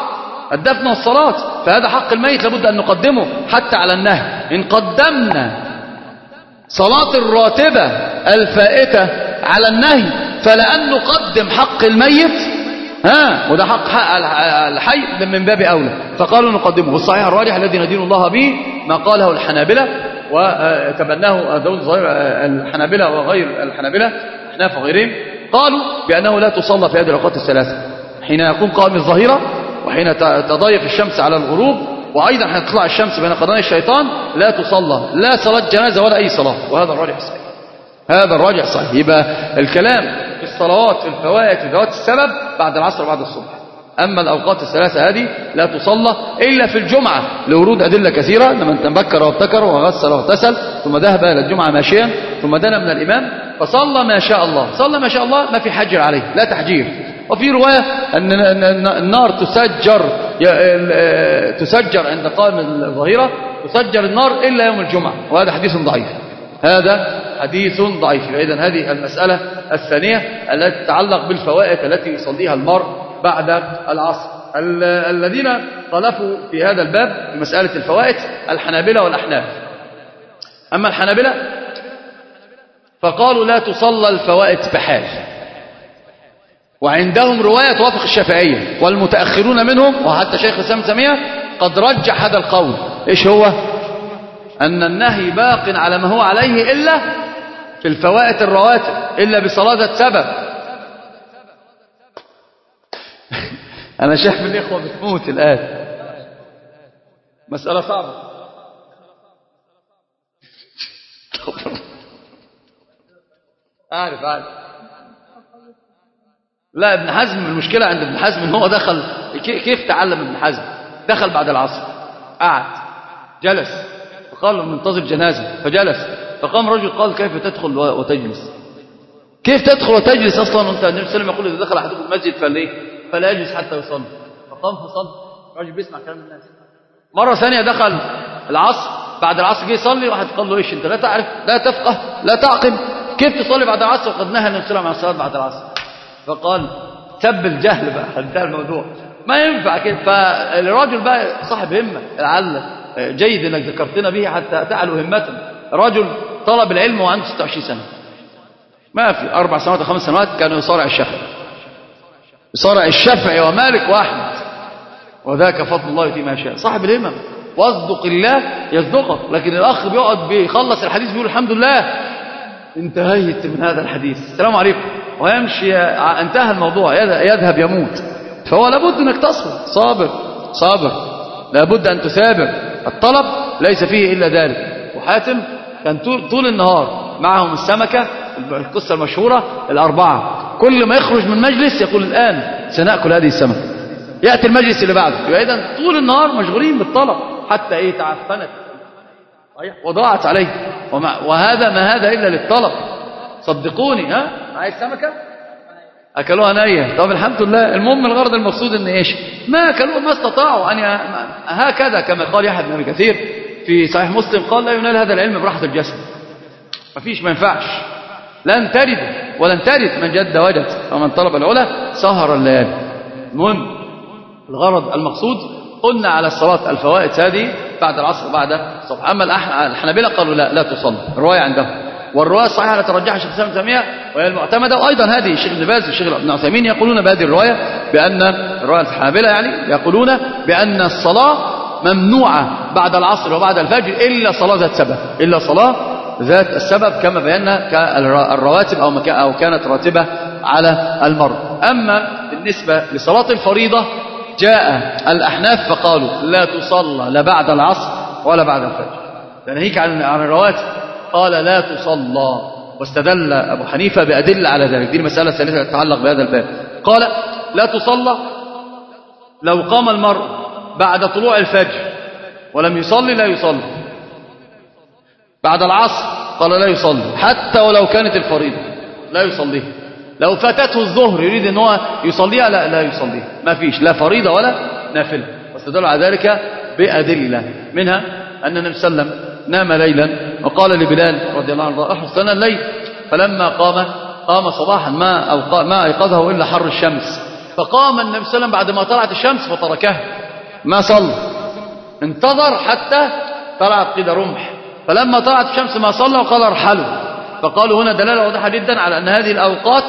الدفن والصلاة، فهذا حق الميت لابد أن نقدمه حتى على النهي. إن قدمنا صلاة الراتبة الفائتة على النهي فلأن نقدم حق الميت ها وده حق, حق الحي من باب أولى، فقالوا نقدمه. والصحيح الراجح الذي ندين الله به ما قاله الحنابلة وتبناه داود الظاهر الحنابلة وغير الحنابلة أحناف وغيرهم، قالوا بأنه لا تصلى في هذه الأوقات الثلاثة، حين يكون قائم الظهيرة وحين تضيف الشمس على الغروب وأيضا حين تطلع الشمس بين قرني الشيطان لا تصلى لا صلاة جنازة ولا أي صلاة، وهذا الراجح صحيح. هذا الراجح صحيح. يبقى الكلام في الصلوات في الفوائت في ذوات السبب بعد العصر وبعد الصبح. أما الأوقات الثلاثة هذه لا تصلى إلا في الجمعة لورود أدلة كثيرة، لمن تبكر وابتكر وغسل واغتسل ثم ذهب إلى الجمعة ماشيا ثم دنا من الإمام فصلى ما شاء الله، صلى ما شاء الله ما في حجر عليه لا تحجير. وفي رواية أن النار تسجر تسجر عند قائم الظهيرة تسجر النار إلا يوم الجمعة، وهذا حديث ضعيف. هذا حديث ضعيف. إذن هذه المسألة الثانية التي تتعلق بالفوائت التي يصليها المرء بعد العصر. الذين خالفوا في هذا الباب في مسألة الفوائت الحنابلة والأحناف. أما الحنابلة فقالوا لا تصلى الفوائت بحال، وعندهم رواية توافق الشافعية والمتأخرون منهم وحتى شيخ الإسلام ابن تيمية قد رجح هذا القول. إيش هو؟ أن النهي باق على ما هو عليه إلا في الفوائت الرواتب، إلا بصلاة ذات سبب. أنا شايف الإخوة بتموت الآن، مسألة صعبة. أعرف أعرف لا ابن حزم المشكلة عند ابن حزم إن هو دخل. كيف تعلم ابن حزم؟ دخل بعد العصر قعد جلس فقال له منتظر جنازة فجلس، فقام رجل قال كيف تدخل وتجلس؟ كيف تدخل وتجلس أصلا وانت النبي صلى الله عليه وسلم يقول إذا دخل أحدكم المسجد فليه فلا يجلس حتى يصلي، فقام فصلى. رجل بيسمع كلام الناس. مرة ثانية دخل العصر بعد العصر جه يصلي، واحد قال له ايش انت لا تعرف لا تفقه لا تعقل كيف تصلي بعد العصر وقد نهى النبي صلى الله عليه وسلم عن الصلاة بعد العصر؟ فقال سب الجهل بقى انتهى الموضوع، ما ينفع كده. فالراجل بقى صاحب همة لعل جيد انك ذكرتنا به حتى تعلو همتنا. رجل طلب العلم وعنده ستة وعشرين سنة، ما في أربع سنوات وخمس سنوات كانوا يصارع الشافعي يصارع الشافعي ومالك وأحمد، وذاك فضل الله يؤتيه ما يشاء. صاحب الهمم واصدق الله يصدقك. لكن الأخ بيقعد بيخلص الحديث بيقول الحمد لله انتهيت من هذا الحديث السلام عليكم ويمشي، انتهى الموضوع، يذهب يموت. فهو لابد انك تصبر، صابر صابر لابد ان تثابر. الطلب ليس فيه الا ذلك. وحاتم كان طول النهار معهم السمكة، القصة المشهورة الأربعة، كل ما يخرج من مجلس يقول الآن سنأكل هذه السمكة، يأتي المجلس اللي بعده. إذن طول النهار مشغولين بالطلب حتى إيه تعفنت وضاعت عليه. وهذا ما هذا إلا للطلب، صدقوني. ها عايز سمكة أكلوها نية، طب الحمد لله. المهم الغرض المقصود إن إيش ما أكلوها ما استطاعوا أن هكذا كما قال يحيى بن أبي كثير في صحيح مسلم قال لا ينال هذا العلم براحة الجسد، ما فيش ما ينفعش، لن ترد ولن ترد من جد وجد ومن طلب العلا سهر الليالي. المهم الغرض المقصود قلنا على الصلاة الفوائت هذه بعد العصر بعد الصبح. أما الحنابلة قالوا لا لا تصلي، الرواية عندهم. والرواية الصحيحة التي رجحها الشيخ الإسلام ابن تيمية وهي المعتمدة، وأيضا هذه الشيخ ابن باز والشيخ ابن عثيمين يقولون بهذه الرواية بأن الرواية الحنابلة يعني يقولون بأن الصلاة ممنوعة بعد العصر وبعد الفجر إلا صلاة ذات سبب، إلا صلاة ذات السبب كما بينا كالرواتب أو, أو كانت راتبة على المرء. أما بالنسبة لصلاة الفريضة جاء الأحناف فقالوا لا تصلى لا بعد العصر ولا بعد الفجر، تناهيك عن الرواتب قال لا تصلى، واستدل أبو حنيفة بأدلة على ذلك. دي المسألة الثالثة تتعلق بهذا الباب. قال لا تصلى لو قام المرء بعد طلوع الفجر ولم يصلي لا يصلي، بعد العصر قال لا يصلي حتى ولو كانت الفريضة لا يصليها، لو فاتته الظهر يريد ان هو يصليها لا لا يصليها، ما فيش لا فريضة ولا نافلة. واستدل على ذلك بأدلة، منها أن النبي صلى الله عليه وسلم نام ليلا وقال لبلال رضي الله عنه احرص لنا الليل، فلما قام قام صباحا ما أو ما أيقظه إلا حر الشمس، فقام النبي صلى الله عليه وسلم بعد ما طلعت الشمس فتركها ما صلى، انتظر حتى طلعت قيد رمح، فلما طلعت الشمس ما صلى وقال ارحلوا. فقالوا هنا دلالة واضحة جدا على أن هذه الأوقات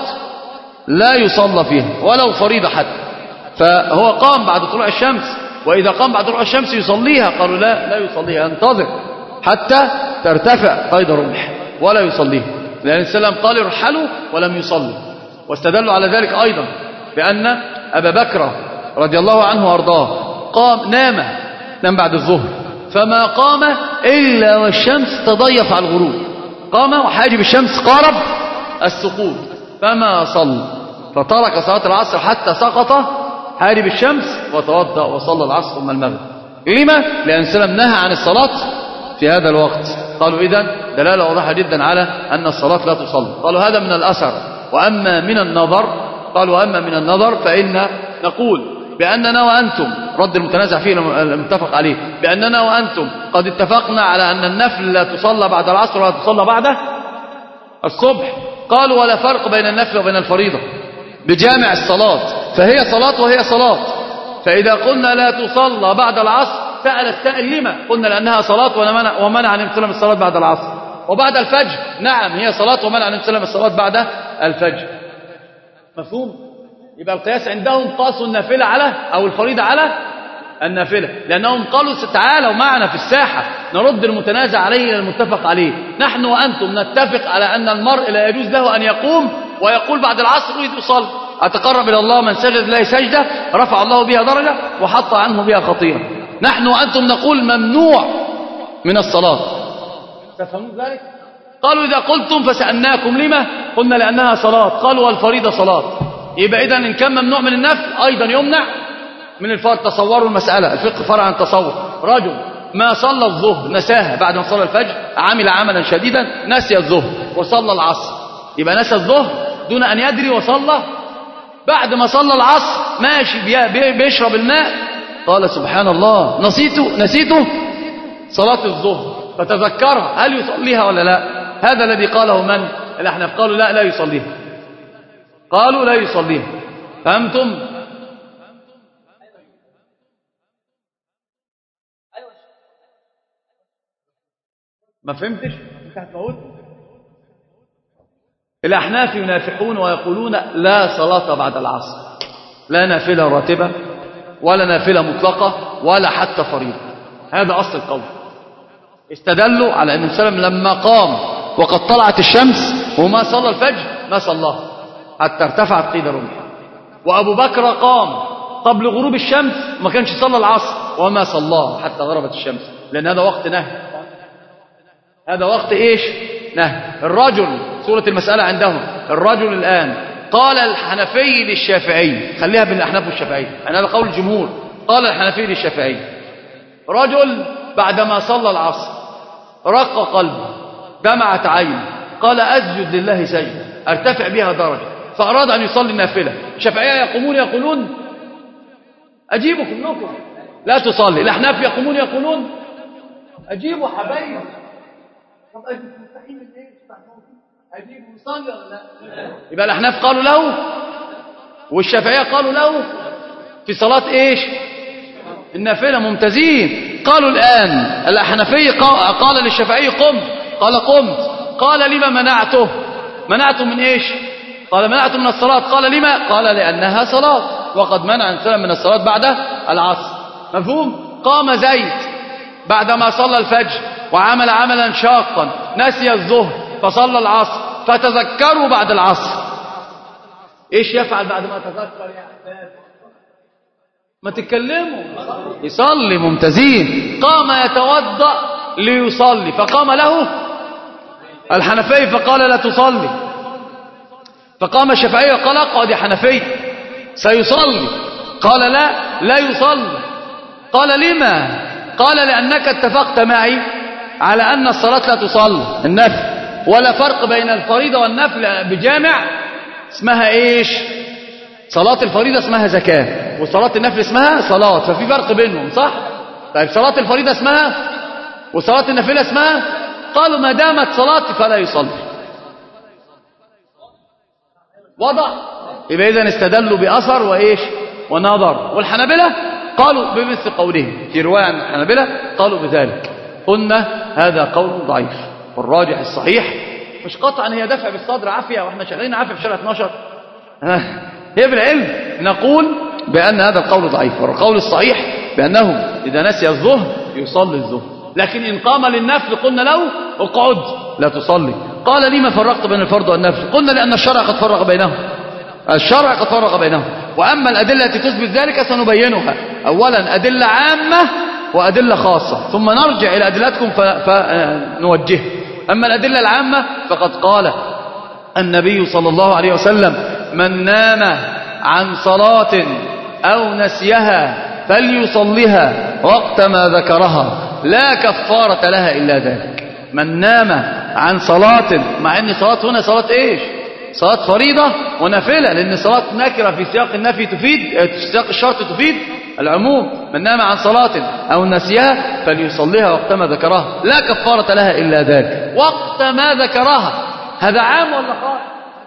لا يصلى فيها ولو فريضة حتى. فهو قام بعد طلوع الشمس، وإذا قام بعد طلوع الشمس يصليها، قالوا لا لا يصليها، ينتظر حتى ترتفع قيد رمح ولا يصليها، لأن السلام قال ارحلوا ولم يصلي. واستدلوا على ذلك أيضا بأن أبا بكر رضي الله عنه وأرضاه قام نام نام بعد الظهر، فما قام إلا والشمس تضيف على الغروب، قام وحاجب الشمس قارب السقوط فما صلى، فترك صلاة العصر حتى سقط حاجب الشمس وتوضأ وصلى العصر ثم المغرب. لما؟ لأن السلام نهى عن الصلاة في هذا الوقت. قالوا إذن دلالة واضحة جدا على أن الصلاة لا تصلى. قالوا هذا من الأثر. وأما من النظر، قالوا أما من النظر فإن نقول بأننا وأنتم، رد المتنازع فيه المتفق عليه، بأننا وأنتم قد اتفقنا على أن النفل لا تصلى بعد العصر ولا تصلى بعد الصبح. قالوا ولا فرق بين النفل وبين الفريضة بجامع الصلاة، فهي صلاة وهي صلاة. فإذا قلنا لا تصلى بعد العصر سأل السائل لما؟ قلنا لأنها صلاة ومنع, ومنع عن امتثال الصلاة بعد العصر. وبعد الفجر نعم هي صلاة ومنع عن امتثال الصلاة بعد الفجر. مفهوم؟ يبقى القياس عندهم قاسوا النافلة على أو الفريضة على النافلة، لأنهم قالوا تعالوا معنا في الساحة نرد المتنازع عليه إلى المتفق عليه. نحن وأنتم نتفق على أن المرء لا يجوز له أن يقوم ويقول بعد العصر أريد أصلي، أتقرب إلى الله من سجد الله سجدة رفع الله بها درجة وحط عنه بها خطيئة. نحن وأنتم نقول ممنوع من الصلاة. تفهمون ذلك؟ قالوا إذا قلتم فسألناكم لما؟ قلنا لأنها صلاة. قالوا والفريضة صلاة. يبقى إذن إن كان ممنوع من النفل أيضا يمنع من الفرض. تصوروا المسألة، الفقه فرع عن تصور. رجل ما صلى الظهر نساها بعد ما صلى الفجر، عمل عملا شديدا نسي الظهر وصلى العصر، يبقى نسى الظهر دون أن يدري وصلى. بعد ما صلى العصر ماشي بيشرب الماء قال سبحان الله نسيت نسيت صلاة الظهر، فتذكرها، هل يصليها ولا لا؟ هذا الذي قاله من؟ الأحناف قالوا لا لا يصليها، قالوا لا يصليها. فهمتم؟ ما فهمتش؟ انت هتموت. الأحناف ينافحون ويقولون لا صلاة بعد العصر، لا نافلة راتبة ولا نافلة مطلقة ولا حتى فريضة. هذا أصل القول. استدلوا على أن السلام لما قام وقد طلعت الشمس وما صلى الفجر ما صلاه حتى ارتفعت قيد رمح. وأبو بكر قام قبل غروب الشمس ما كانش صلى العصر وما صلاه حتى غربت الشمس، لأن هذا وقت نهي. هذا وقت إيش؟ نهي. الرجل، سورة المسألة عندهم، الرجل الآن قال الحنفي للشافعي، خليها بين الأحناف والشافعي، أنا هذا قول الجمهور، قال الحنفي للشافعي رجل بعدما صلى العصر رق قلبه دمعت عينه قال أسجد لله سجدة أرتفع بها درجة، فأراد أن يصلي النافلة. الشافعية يقومون يقولون أجيبوا كلكم لا تصلي. الأحناف يقومون يقولون أجيبوا حبايب. طب أجيب مستحيل الايه؟ أجيب يصلي ولا لا؟ يبقى الأحناف قالوا له والشافعية قالوا له في صلاة إيش؟ النافلة. ممتازين. قالوا الآن الحنفي قال للشافعي قمت، قال قمت، قال لما منعته؟ منعته من إيش؟ قال منعته من الصلاة. قال لما؟ قال لأنها صلاة وقد منع الإنسان من الصلاة بعد العصر. مفهوم؟ قام زيد بعدما صلى الفجر وعمل عملا شاقا نسي الظهر فصلى العصر فتذكروا بعد العصر. إيش يفعل بعد ما تذكر يا أحباب؟ ما تتكلموا. يصلي. ممتازين. قام يتوضأ ليصلي فقام له الحنفي فقال لا تصلي، فقام الشافعي وقال اقعد يا حنفي سيصلي، قال لا لا يصلي. قال لما؟ قال لأنك اتفقت معي على أن الصلاة لا تصلي النفل، ولا فرق بين الفريضة والنفل بجامع اسمها إيش؟ صلاة الفريضة اسمها زكاة وصلاة النفل اسمها صلاة، ففي فرق بينهم صح؟ طيب صلاة الفريضة اسمها وصلاة النفل اسمها؟ قالوا ما دامت صلاة فلا يصلي. وضع. يبقى إذن استدلوا بأثر وإيش؟ ونظر. والحنابلة قالوا بمثل قولهم في رواية عن الحنابلة قالوا بذلك. قلنا هذا قول ضعيف، والراجح الصحيح مش قطعا هي دفع بالصدر عافية واحنا شغالين عافية في شارع اثناشر. هي بالعلم نقول بأن هذا القول ضعيف، والقول الصحيح بأنه إذا نسي الظهر يصلي الظهر، لكن إن قام للنفل قلنا له اقعد لا تصلي. قال لما فرقت بين الفرض والنفل؟ قلنا لأن الشرع قد فرق بينهم، الشرع قد فرق بينهم. وأما الأدلة التي تثبت ذلك سنبينها، أولا أدلة عامة وأدلة خاصة، ثم نرجع إلى أدلتكم فنوجه. أما الأدلة العامة فقد قال النبي صلى الله عليه وسلم: من نام عن صلاة أو نسيها فليصليها وقت ما ذكرها لا كفارة لها إلا ذلك. من نام عن صلاة، مع أن صلاة هنا صلاة إيش؟ صلاة فريضة ونافلة، لأن صلاة نكرة في سياق النفي تفيد، في سياق الشرط تفيد العموم. من نام عن صلاة أو نسيها فليصليها وقت ما ذكرها لا كفارة لها إلا ذلك. وقت ما ذكرها هذا عام ولا خاص؟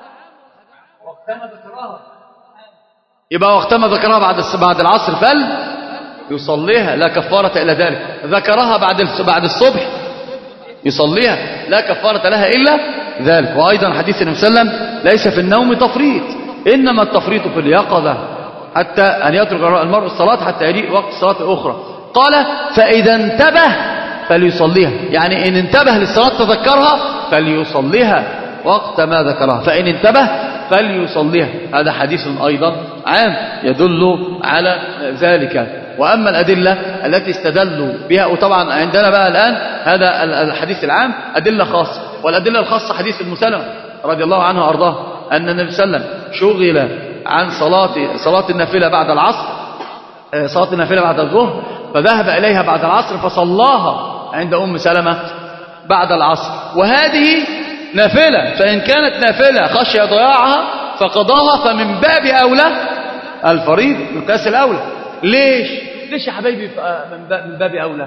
وقت ما ذكرها يبقى وقت ما ذكرها بعد بعد العصر فل يصليها لا كفارة إلا ذلك. ذكرها بعد بعد الصبح يصليها لا كفارة لها إلا ذلك. وأيضا حديث النبي صلى الله عليه وسلم: ليس في النوم تفريط، إنما التفريط في اليقظة، حتى أن يترك المرء الصلاة حتى يجيء وقت الصلاة الأخرى. قال: فإذا انتبه فليصليها، يعني إن انتبه للصلاة تذكرها فليصليها وقت ما ذكرها، فإن انتبه فليصليها. هذا حديث أيضا عام يدل على ذلك. وأما الأدلة التي استدلوا بها، وطبعا عندنا بقى الآن هذا الحديث العام أدلة خاصة، والأدلة الخاصة حديث ابن سلمة رضي الله عنه وأرضاه أن النبي صلى الله عليه وسلم شغل عن صلاة صلاة النافلة بعد العصر، صلاة النافلة بعد الظهر، فذهب إليها بعد العصر فصلاها عند أم سلمة بعد العصر، وهذه نافلة، فإن كانت نافلة خشي ضياعها فقضاها، فمن باب أولى الفريض من قياس الأولى. ليش؟ ليش يا حبايبي من باب أولى؟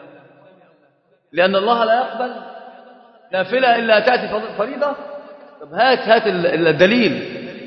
لأن الله لا يقبل نافلة إلا تأتي فريضة. طب هات هات الدليل: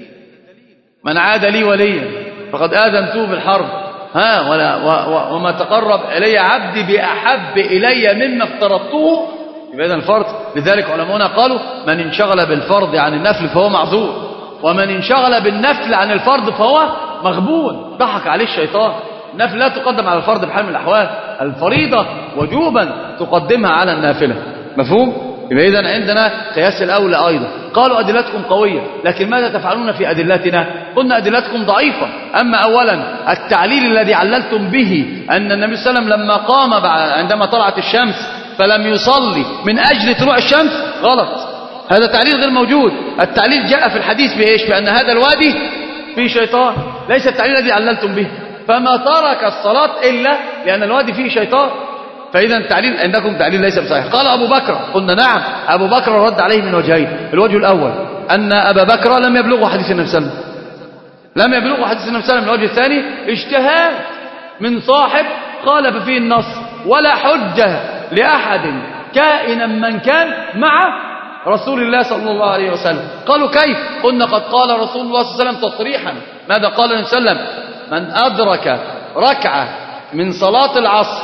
من عاد لي وليا فقد آذنته بالحرب، ها ولا وما تقرب إلي عبدي بأحب إلي مما افترضته. يبقى إذن الفرض. لذلك علماؤنا قالوا: من انشغل بالفرض عن النفل فهو معذور، ومن انشغل بالنفل عن الفرض فهو مغبون، ضحك عليه الشيطان. النفل لا تقدم على الفرض بحال من الأحوال، الفريضة وجوبا تقدمها على النافلة. مفهوم؟ يبقى إذن عندنا قياس الأولى أيضا. قالوا أدلتكم قوية، لكن ماذا تفعلون في أدلتنا؟ قلنا أدلتكم ضعيفة. أما أولا التعليل الذي عللتم به أن النبي صلى الله عليه وسلم لما قام عندما طلعت الشمس فلم يصلي من أجل طلوع الشمس، غلط، هذا تعليل غير موجود. التعليل جاء في الحديث بإيش؟ بأن هذا الوادي فيه شيطان، ليس التعليل الذي عللتم به. فما ترك الصلاة إلا لأن الوادي فيه شيطان، فإذا التعليل عندكم تعليل ليس بصحيح. قال أبو بكر، قلنا نعم، أبو بكر رد عليه من وجهين. الوجه الأول أن أبا بكر لم يبلغه حديث النبي صلى الله عليه وسلم، لم يبلغه حديث النبي صلى الله عليه وسلم. الوجه الثاني اجتهاد من صاحب خالف فيه النص، ولا حجة لأحد كائنا من كان مع رسول الله صلى الله عليه وسلم. قالوا كيف؟ قلنا قد قال رسول الله صلى الله عليه وسلم تصريحا. ماذا قال النبي صلى الله عليه وسلم؟ من أدرك ركعة من صلاة العصر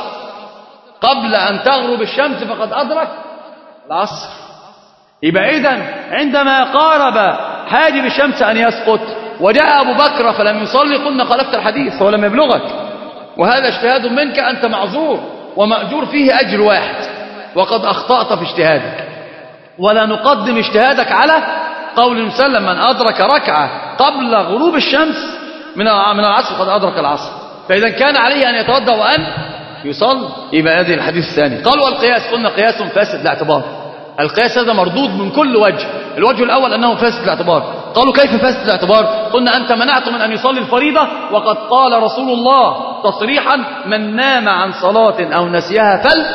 قبل أن تغرب الشمس فقد أدرك العصر. يبقى إذن عندما قارب حاجب الشمس أن يسقط وجاء أبو بكر فلم يصلي، قلنا خالفت الحديث، هو لم يبلغك، وهذا اجتهاد منك، أنت معذور ومأجور فيه أجر واحد، وقد أخطأت في اجتهادك. ولا نقدم اجتهادك على قول النبي صلى الله عليه وسلم: من أدرك ركعة قبل غروب الشمس من من العصر قد أدرك العصر. فإذا كان عليه أن يتوضأ وأن يصلي. يبقى هذه الحديث الثاني. قالوا القياس، قلنا قياس فاسد الاعتبار. القياس هذا مردود من كل وجه. الوجه الأول أنه فاسد الاعتبار. قالوا كيف فاسد الاعتبار؟ قلنا أنت منعت من أن يصلي الفريضة، وقد قال رسول الله تصريحا: من نام عن صلاة أو نسيها فل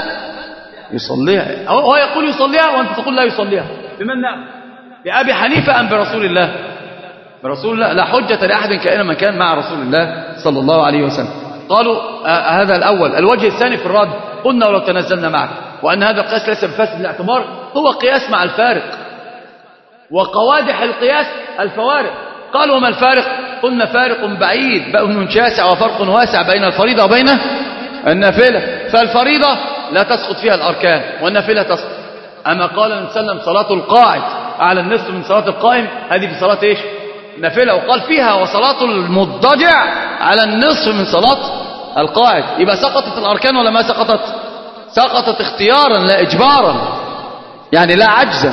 يصليها. هو يقول يصليها وأنت تقول لا يصليها. بمن نام؟ بأبي حنيفة أم برسول الله؟ برسول الله. لا حجة لأحد كائنا من كان مع رسول الله صلى الله عليه وسلم. قالوا آه هذا الأول. الوجه الثاني في الرد، قلنا ولو تنزلنا معك، وأن هذا القياس ليس بفاسد الاعتبار، هو قياس مع الفارق، وقوادح القياس الفوارق. قالوا وما الفارق؟ قلنا فارق بعيد بين شاسع وفرق واسع بين الفريضة وبين النافلة. فالفريضة لا تسقط فيها الأركان والنافلة تسقط. أما قال النبي صلى الله عليه وسلم صلاة القاعد على النصف من صلاة القائم، هذه في صلاة إيش؟ نافلة. وقال فيها وصلاة المضطجع على النصف من صلاة القاعد. يبقى سقطت الأركان ولا ما سقطت؟ سقطت اختيارا لا إجبارا، يعني لا عجزا.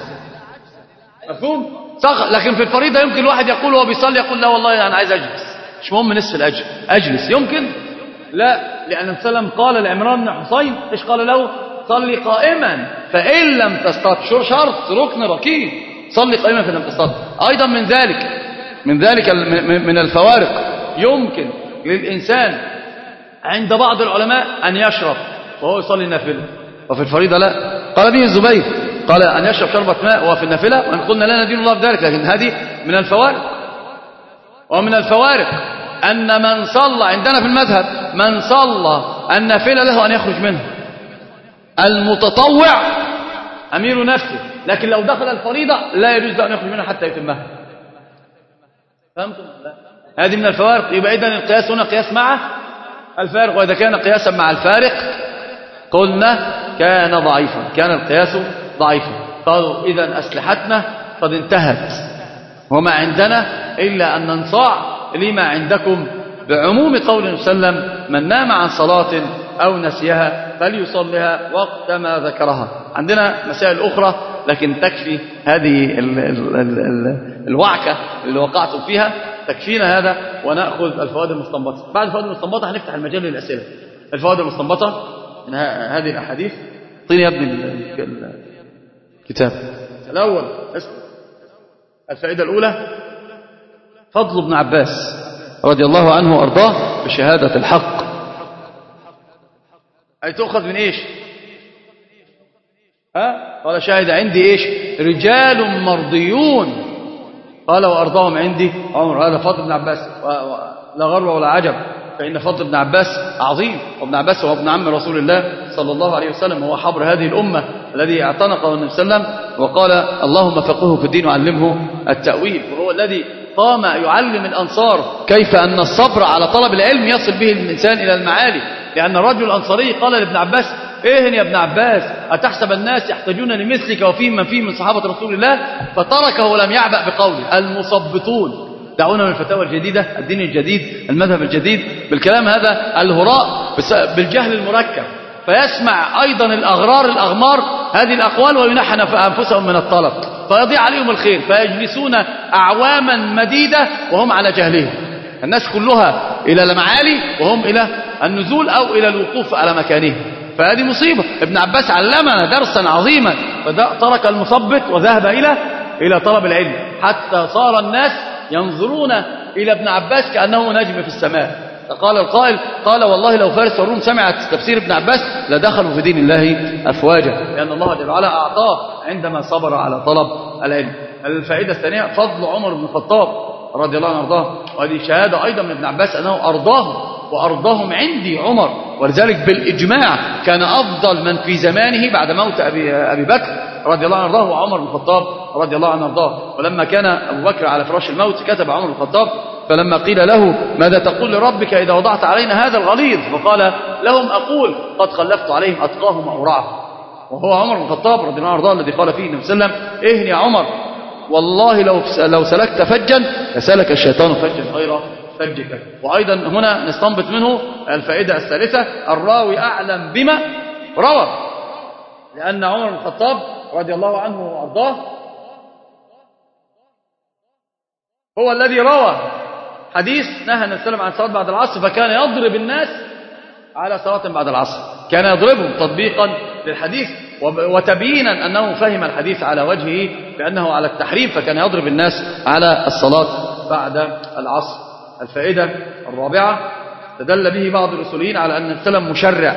مفهوم؟ سقط. لكن في الفريضة يمكن الواحد يقول وهو بيصلي يقول لا والله أنا عايز أجلس، مش مهم نصف الأجر أجلس. يمكن لا، لأن النبي صلى الله عليه وسلم قال لعمران بن حصين إيش قال له؟ صلي قائما فإن لم تستطع. شرط ركن ركين، صلي قائما فإن لم تستطع. أيضا من ذلك من ذلك من الفوارق، يمكن للإنسان عند بعض العلماء أن يشرب وهو يصلي النافلة، وفي الفريضة لا. قال به الزبير قال أن يشرب شربة ماء وهو في النافلة، وإن قلنا لا ندين الله بذلك، لكن هذه من الفوارق. ومن الفوارق أن من صلى عندنا في المذهب من صلى النافلة له أن يخرج منه. المتطوع أمير نفسه، لكن لو دخل الفريضة لا يجوز له أن يخرج منها حتى يتمها. فهمتم؟ لا. هذه من الفوارق. يبقى إذن القياس هنا قياس مع الفارق، وإذا كان قياسا مع الفارق قلنا كان ضعيفا، كان القياس ضعيفا. قالوا إذن أسلحتنا قد انتهت وما عندنا إلا أن ننصاع لما عندكم بعموم قول النبي صلى الله عليه وسلم من نام عن صلاة أو نسيها فليصلها وقت ما ذكرها. عندنا مسائل أخرى لكن تكفي هذه ال ال ال ال الوعكة اللي وقعتم فيها، تكفينا هذا ونأخذ الفوائد المستنبطة. بعد الفوائد المستنبطة هنفتح المجال للأسئلة. الفوائد المستنبطة من هذه الأحاديث. طيني يا ابني الكتاب الأول. الفائدة الأولى فضل ابن عباس رضي الله عنه وأرضاه بشهادة الحق. أي تؤخذ من إيش؟ ها؟ قال شاهد عندي إيش؟ رجال مرضيون. قال وأرضاهم عندي عمر. هذا فضل ابن عباس، لا غرو ولا عجب، فإن فضل ابن عباس عظيم. وابن عباس هو ابن عم رسول الله صلى الله عليه وسلم، هو حبر هذه الأمة الذي اعتنقه النبي صلى الله عليه وسلم وقال اللهم فقهه في الدين وعلمه التأويل. وهو الذي قام يعلم الأنصار كيف أن الصبر على طلب العلم يصل به الإنسان إلى المعالي. لأن الرجل الأنصاري قال لابن عباس إيه يا ابن عباس أتحسب الناس يحتاجون لمثلك وفيهم من فيهم من صحابة رسول الله؟ فتركه ولم يعبأ بقوله المصبطون. دعونا من الفتاوى الجديدة، الدين الجديد، المذهب الجديد، بالكلام هذا الهراء بالجهل المركب، فيسمع أيضا الأغرار الأغمار هذه الأقوال وينحن أنفسهم من الطلب فيضيع عليهم الخير، فيجلسون أعواما مديدة وهم على جهلهم. الناس كلها إلى المعالي وهم إلى النزول أو إلى الوقوف على مكانهم، فهذه مصيبة. ابن عباس علمنا درسا عظيما، فترك المثبت وذهب إلى إلى طلب العلم حتى صار الناس ينظرون إلى ابن عباس كأنه نجم في السماء. فقال القائل قال والله لو فارس والروم سمعت تفسير ابن عباس لدخلوا في دين الله أفواجا، لأن الله جل وعلا أعطاه عندما صبر على طلب العلم. الفائدة الثانية فضل عمر بن الخطاب رضي الله عنه وارضاه، وهذه شهادة أيضا من ابن عباس أنه أرضاهم وأرضاهم عندي عمر، ولذلك بالإجماع كان أفضل من في زمانه بعد موت أبي, أبي بكر رضي الله عنه وارضاه وعمر بن الخطاب رضي الله عنه وارضاه. ولما كان أبو بكر على فراش الموت كتب عمر بن الخطاب فلما قيل له ماذا تقول لربك إذا وضعت علينا هذا الغليظ؟ فقال لهم أقول قد خلفت عليهم أتقاهم وأورعهم. وهو عمر بن الخطاب رضي الله عنه وارضاه الذي قال فيه النبي صلى الله عليه وسلم إهن يا عمر والله لو لو سلكت فجا لسلك الشيطان فجا غير فجك. وأيضا هنا نستنبط منه الفائدة الثالثة الراوي أعلم بما روى، لأن عمر بن الخطاب رضي الله عنه وارضاه هو الذي روى حديث نهى النبي صلى الله عليه وسلم عن صلاة بعد العصر، فكان يضرب الناس على صلاة بعد العصر، كان يضربهم تطبيقا للحديث وتبيينا أنه فهم الحديث على وجهه بأنه على التحريم، فكان يضرب الناس على الصلاة بعد العصر. الفائدة الرابعة تدل به بعض الأصوليين على أن النبي صلى الله عليه وسلم مشرع،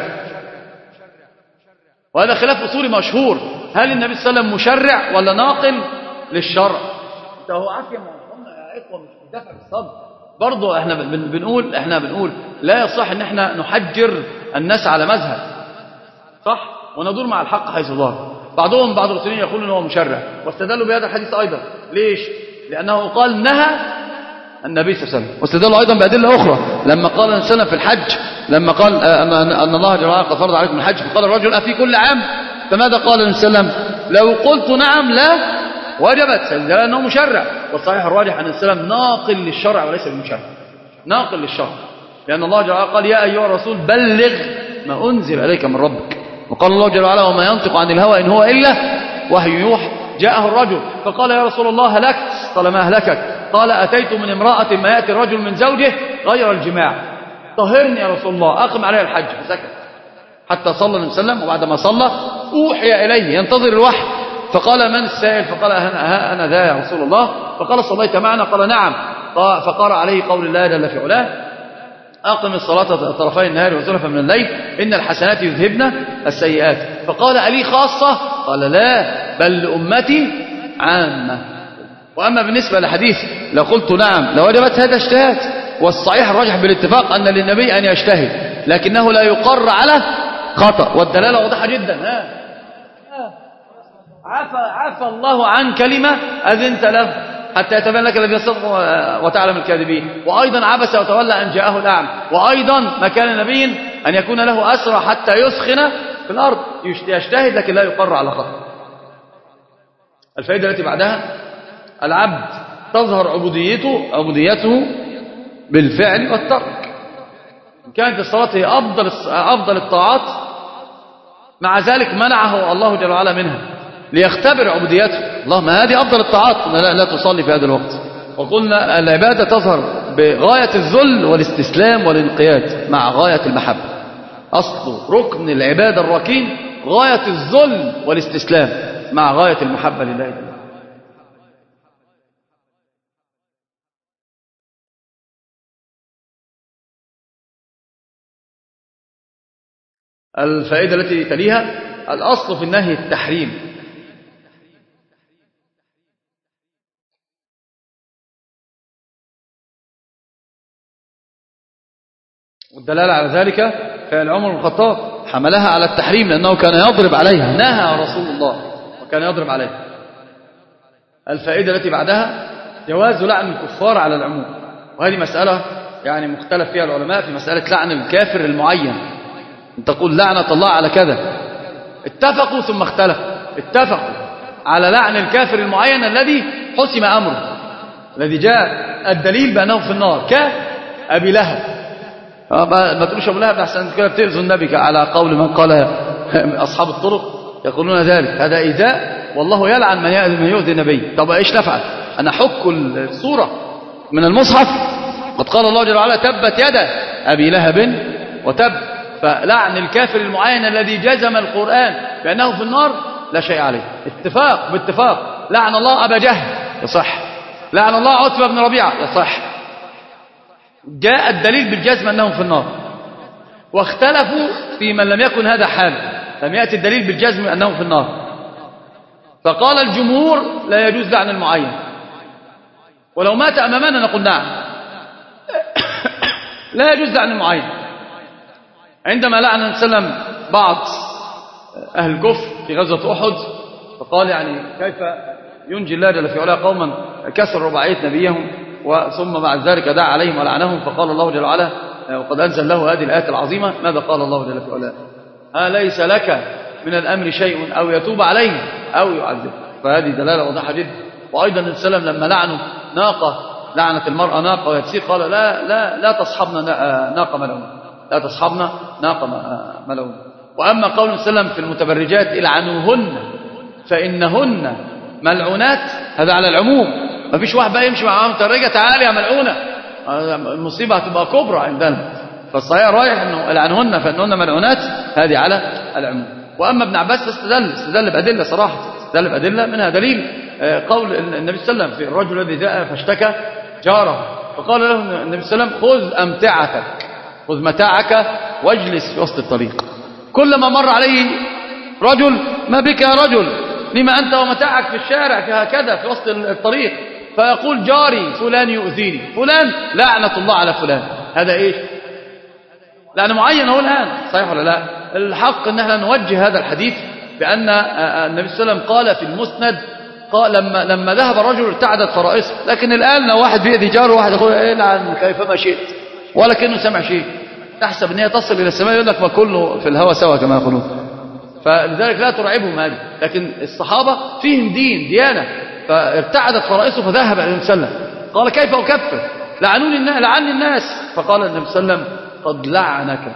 وهذا خلاف أصولي مشهور، هل النبي صلى الله عليه وسلم مشرع ولا ناقل للشرع؟ ده هو عافية يا إخوة، مش دفع بالصدر. برضو احنا بنقول احنا بنقول لا يصح ان احنا نحجر الناس على مذهب، صح؟ وندور مع الحق حيث ظهر. بعضهم بعض الأصوليين يقولون انه هو مشرع، واستدلوا بهذا الحديث ايضا. ليش؟ لانه قال نهى النبي صلى الله عليه وسلم. واستدلوا أيضا بأدلة أخرى لما قال النبي صلى الله عليه وسلم في الحج، لما قال أن الله جل وعلا قد فرض عليكم الحج، فقال الرجل أفي كل عام؟ فماذا قال النبي صلى الله عليه وسلم؟ لو قلت نعم لا وجبت، لأنه مشرع. والصحيح الراجح أن السلام ناقل للشرع وليس بمشرع، ناقل للشرع، لأن الله جل وعلا قال يا أيها الرسول بلغ ما أنزل إليك من ربك. وقال الله جل وعلا وما ينطق عن الهوى إن هو إلا وحي يوحى. جاءه الرجل فقال يا رسول الله هلكت، قال ما أهلكك؟ قال أتيت من امرأة ما يأتي الرجل من زوجه غير الجماع، طهرني يا رسول الله أقم عليها الحج. فسكت حتى صلى النبي صلى الله عليه وسلم، وبعد ما صلى أوحي إليه ينتظر الوحي، فقال من السائل؟ فقال أنا, أنا ذا يا رسول الله. فقال صليت معنا؟ قال نعم. فقرأ عليه قول الله جل في علاه أقم الصلاة طرفي النهار وزلفا من الليل إن الحسنات يذهبن السيئات. فقال ألي خاصة؟ قال لا بل لأمتي عامة. وأما بالنسبة لحديث لو قلت نعم لوجبت، هذا اجتهاد، والصحيح الراجح بالاتفاق أن للنبي أن يجتهد، لكنه لا يقر على خطأ، والدلالة واضحة جدا. ها عفى عفى الله عن كلمة أذنت له حتى يتبين لك الذين صدقوا وتعلم الكاذبين. وأيضا عبس وتولى أن جاءه الأعمى. وأيضا ما كان نبي أن يكون له أسرى حتى يسخن في الأرض، يجتهد لكن لا يقر على خطأ. الفائدة التي بعدها العبد تظهر عبوديته عبوديته بالفعل والترك. إن كانت الصلاة هي أفضل أفضل الطاعات، مع ذلك منعه الله جل وعلا منها ليختبر عبوديته. اللهم هذه أفضل الطاعات لا, لا تصلي في هذا الوقت. وقلنا العبادة تظهر بغاية الذل والاستسلام والانقياد مع غاية المحبة. أصل ركن العبادة الركين غاية الذل والاستسلام مع غاية المحبة لله جل. الفائدة التي تليها الأصل في النهي التحريم. والدلالة على ذلك فعل عمر بن الخطاب حملها على التحريم لأنه كان يضرب عليها، نهى رسول الله وكان يضرب عليها. الفائدة التي بعدها جواز لعن الكفار على العموم، وهذه مسألة يعني مختلف فيها العلماء في مسألة لعن الكافر المعين. أن تقول لعنة الله على كذا، اتفقوا ثم اختلفوا، اتفقوا على لعن الكافر المعين الذي حسم أمره، الذي جاء الدليل بأنه في النار، كأبي لهب. ما تقولش أبو لهب أحسن كده بتأذوا النبي على قول من قال أصحاب الطرق يقولون ذلك، هذا إيذاء، والله يلعن من يؤذي النبي. طب إيش نفعل؟ أنا حك الصورة من المصحف، قد قال الله جل وعلا تبت يدا أبي لهب وتب. فلعن الكافر المعين الذي جزم القرآن بأنه في النار لا شيء عليه، اتفاق باتفاق. لعن الله أبا جهل يصح، لعن الله عتبة بن ربيعة يصح، جاء الدليل بالجزم أنه في النار. واختلفوا في من لم يكن هذا حال، لم يأتي الدليل بالجزم أنه في النار، فقال الجمهور لا يجوز لعن المعين، ولو مات أمامنا نقول نعم لا يجوز لعن المعين. عندما لعن النبي صلى الله عليه وسلم بعض أهل الكفر في غزوة أحد، فقال يعني كيف ينجي الله جل في علاه قوما كسر رباعية نبيهم وثم بعد ذلك دعا عليهم ولعنهم. فقال الله جل وعلا وقد أنزل له هذه الآيات العظيمة، ماذا قال الله جل في علاه؟ ها ليس لك من الأمر شيء أو يتوب عليه أو يعذب. فهذه دلالة واضحة جدا. وأيضا النبي صلى الله عليه وسلم لما لعنوا ناقة، لعنت المرأة ناقة ويتسيق، قال لا لا لا تصحبنا ناقة ملعونة، لا تصحبنا ناقة ملعونة. وأما قول النبي صلى الله عليه وسلم في المتبرجات العنوهن فإنهن ملعونات، هذا على العموم، ما فيش واحد بقى يمشي معاهم متبرجة تعالي يا ملعونة، المصيبة هتبقى كبرى عندنا. فالصحيح رايح انه العنهن فانهن ملعونات، هذه على العموم. واما ابن عباس فاستدل استدل بادله صراحه، استدل بادله منها دليل قول النبي صلى الله عليه وسلم في الرجل الذي جاء فاشتكى جاره، فقال له النبي صلى الله عليه وسلم خذ امتعتك، خذ متاعك واجلس في وسط الطريق. كلما مر عليه رجل ما بك يا رجل، لما انت ومتاعك في الشارع هكذا في وسط الطريق؟ فيقول جاري فلان يؤذيني، فلان لعنة الله على فلان. هذا ايش؟ لعنة معين هو الآن، صحيح ولا لا؟ الحق ان احنا نوجه هذا الحديث بأن النبي صلى الله عليه وسلم قال في المسند قال لما لما ذهب الرجل ارتعدت فرائصه. لكن الآن لو واحد بيأذي جاره وواحد يقول إيه لعن كيفما شئت ولا كأنه سمع شيء، تحسب ان هي تصل إلى السماء، يقول لك ما كله في الهوى سوا كما يقولون. فلذلك لا ترعبهم هذه. لكن الصحابة فيهم دين ديانة، فارتعدت فرائصه فذهب إلى النبي صلى الله عليه وسلم قال كيف أكفر؟ لعنوني الناس لعني الناس. فقال النبي صلى الله عليه وسلم قد لعنك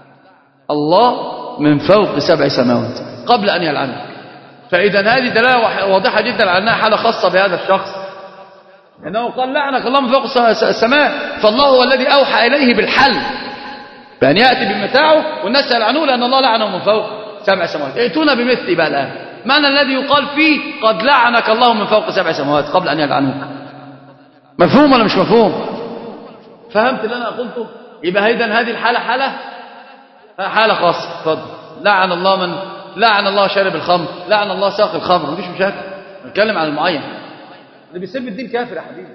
الله من فوق سبع سماوات قبل أن يلعنك. فإذا هذه دلالة واضحة جدا على أنها حالة خاصة بهذا الشخص، لأنه قال لعنك الله من فوق السماء، فالله هو الذي أوحى إليه بالحل بأن يأتي بمتاعه والناس يلعنوه لأن الله لعنه من فوق سبع سماوات. ائتونا بمثل بقى الآن معنى الذي يقال فيه قد لعنك الله من فوق سبع سماوات قبل أن يلعنوك. مفهوم ولا مش مفهوم؟ فهمت اللي أنا قلته؟ يبقى إذن هذه الحالة حالة حالة خاصة. اتفضل. لعن الله من لعن الله شارب الخمر، لعن الله ساق الخمر، مفيش مشاكل، نتكلم عن المعين. اللي بيسب الدين كافر يا حبيبي،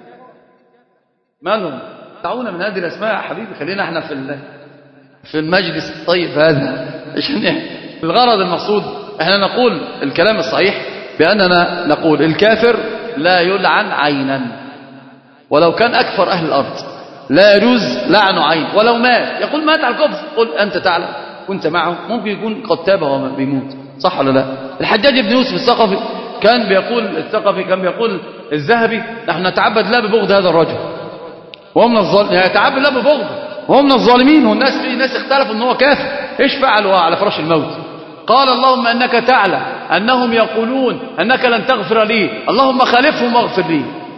مالهم؟ دعونا من هذه الأسماء يا حبيبي، خلينا احنا في في المجلس الطيب هذا عشان الغرض المقصود احنا نقول الكلام الصحيح بأننا نقول الكافر لا يلعن عينا ولو كان أكثر أهل الأرض، لا يجوز لعن عين ولو مات. يقول مات على الكفر، قل أنت تعلم كنت معه، ممكن يكون قد تاب وهو بيموت، صح ولا لا؟ الحجاج بن يوسف الثقفي كان بيقول الثقفي كان بيقول الذهبي نحن نتعبد لا ببغض هذا الرجل وهم من الظالمين، يتعبد لا ببغضه وهم من الظالمين. والناس في ناس اختلفوا ان هو كافر، ايش فعلوا على فراش الموت؟ قال اللهم انك تعلم انهم يقولون انك لن تغفر لي، اللهم خالفهم واغفر لي.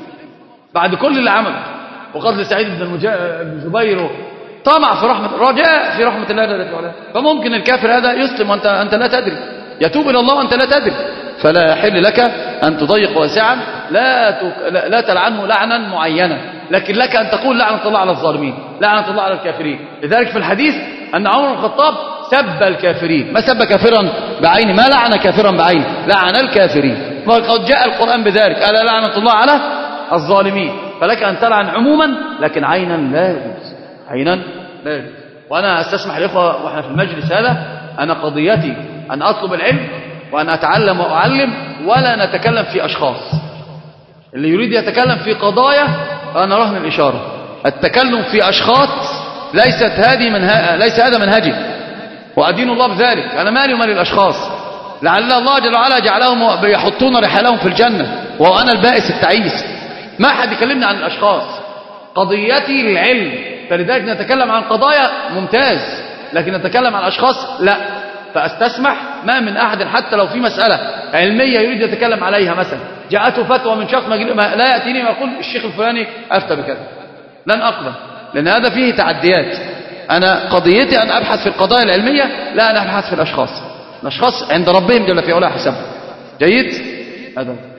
بعد كل اللي عمله وقتل سعيد بن المجا... بن جبير طمع في رحمة، رجاء في رحمة الله جل وعلا. فممكن الكافر هذا يسلم وانت انت لا تدري، يتوب الى الله وانت لا تدري، فلا يحل لك ان تضيق واسعا، لا تك... لا, لا تلعنه لعنا معينا، لكن لك ان تقول لعنة الله على الظالمين، لعنة الله على الكافرين. لذلك في الحديث ان عمر بن الخطاب سب الكافرين، ما سب كافرا بعينه، ما لعن كافرا بعينه، لعن الكافرين. وقد جاء القرآن بذلك، ألا لعنة الله على الظالمين. فلك أن تلعن عموما لكن عينا لا يجوز، عينا لا يجوز. وأنا أستسمح الإخوة وإحنا في المجلس هذا، أنا قضيتي أن أطلب العلم وأن أتعلم وأعلم، ولا نتكلم في أشخاص. اللي يريد يتكلم في قضايا فأنا رهن الإشارة. التكلم في أشخاص ليست هذه من ها... ليس هذا منهجي، وأدين الله بذلك. أنا مالي ومال الأشخاص، لعل الله جل وعلا جعلهم يحطون رحالهم في الجنة وأنا البائس التعيس. ما حد يكلمني عن الأشخاص، قضيتي للعلم. فلذلك نتكلم عن قضايا ممتاز، لكن نتكلم عن أشخاص لا. فأستسمح ما من أحد حتى لو في مسألة علمية يريد يتكلم عليها، مثلا جاءته فتوى من شخص لا يأتيني ويقول الشيخ الفلاني أفتى بكذا، لن أقبل، لأن هذا فيه تعديات. أنا قضيتي أن أبحث في القضايا العلمية، لا أنا أبحث في الأشخاص. الأشخاص عند ربهم جل في علاه حساب. جيد هذا.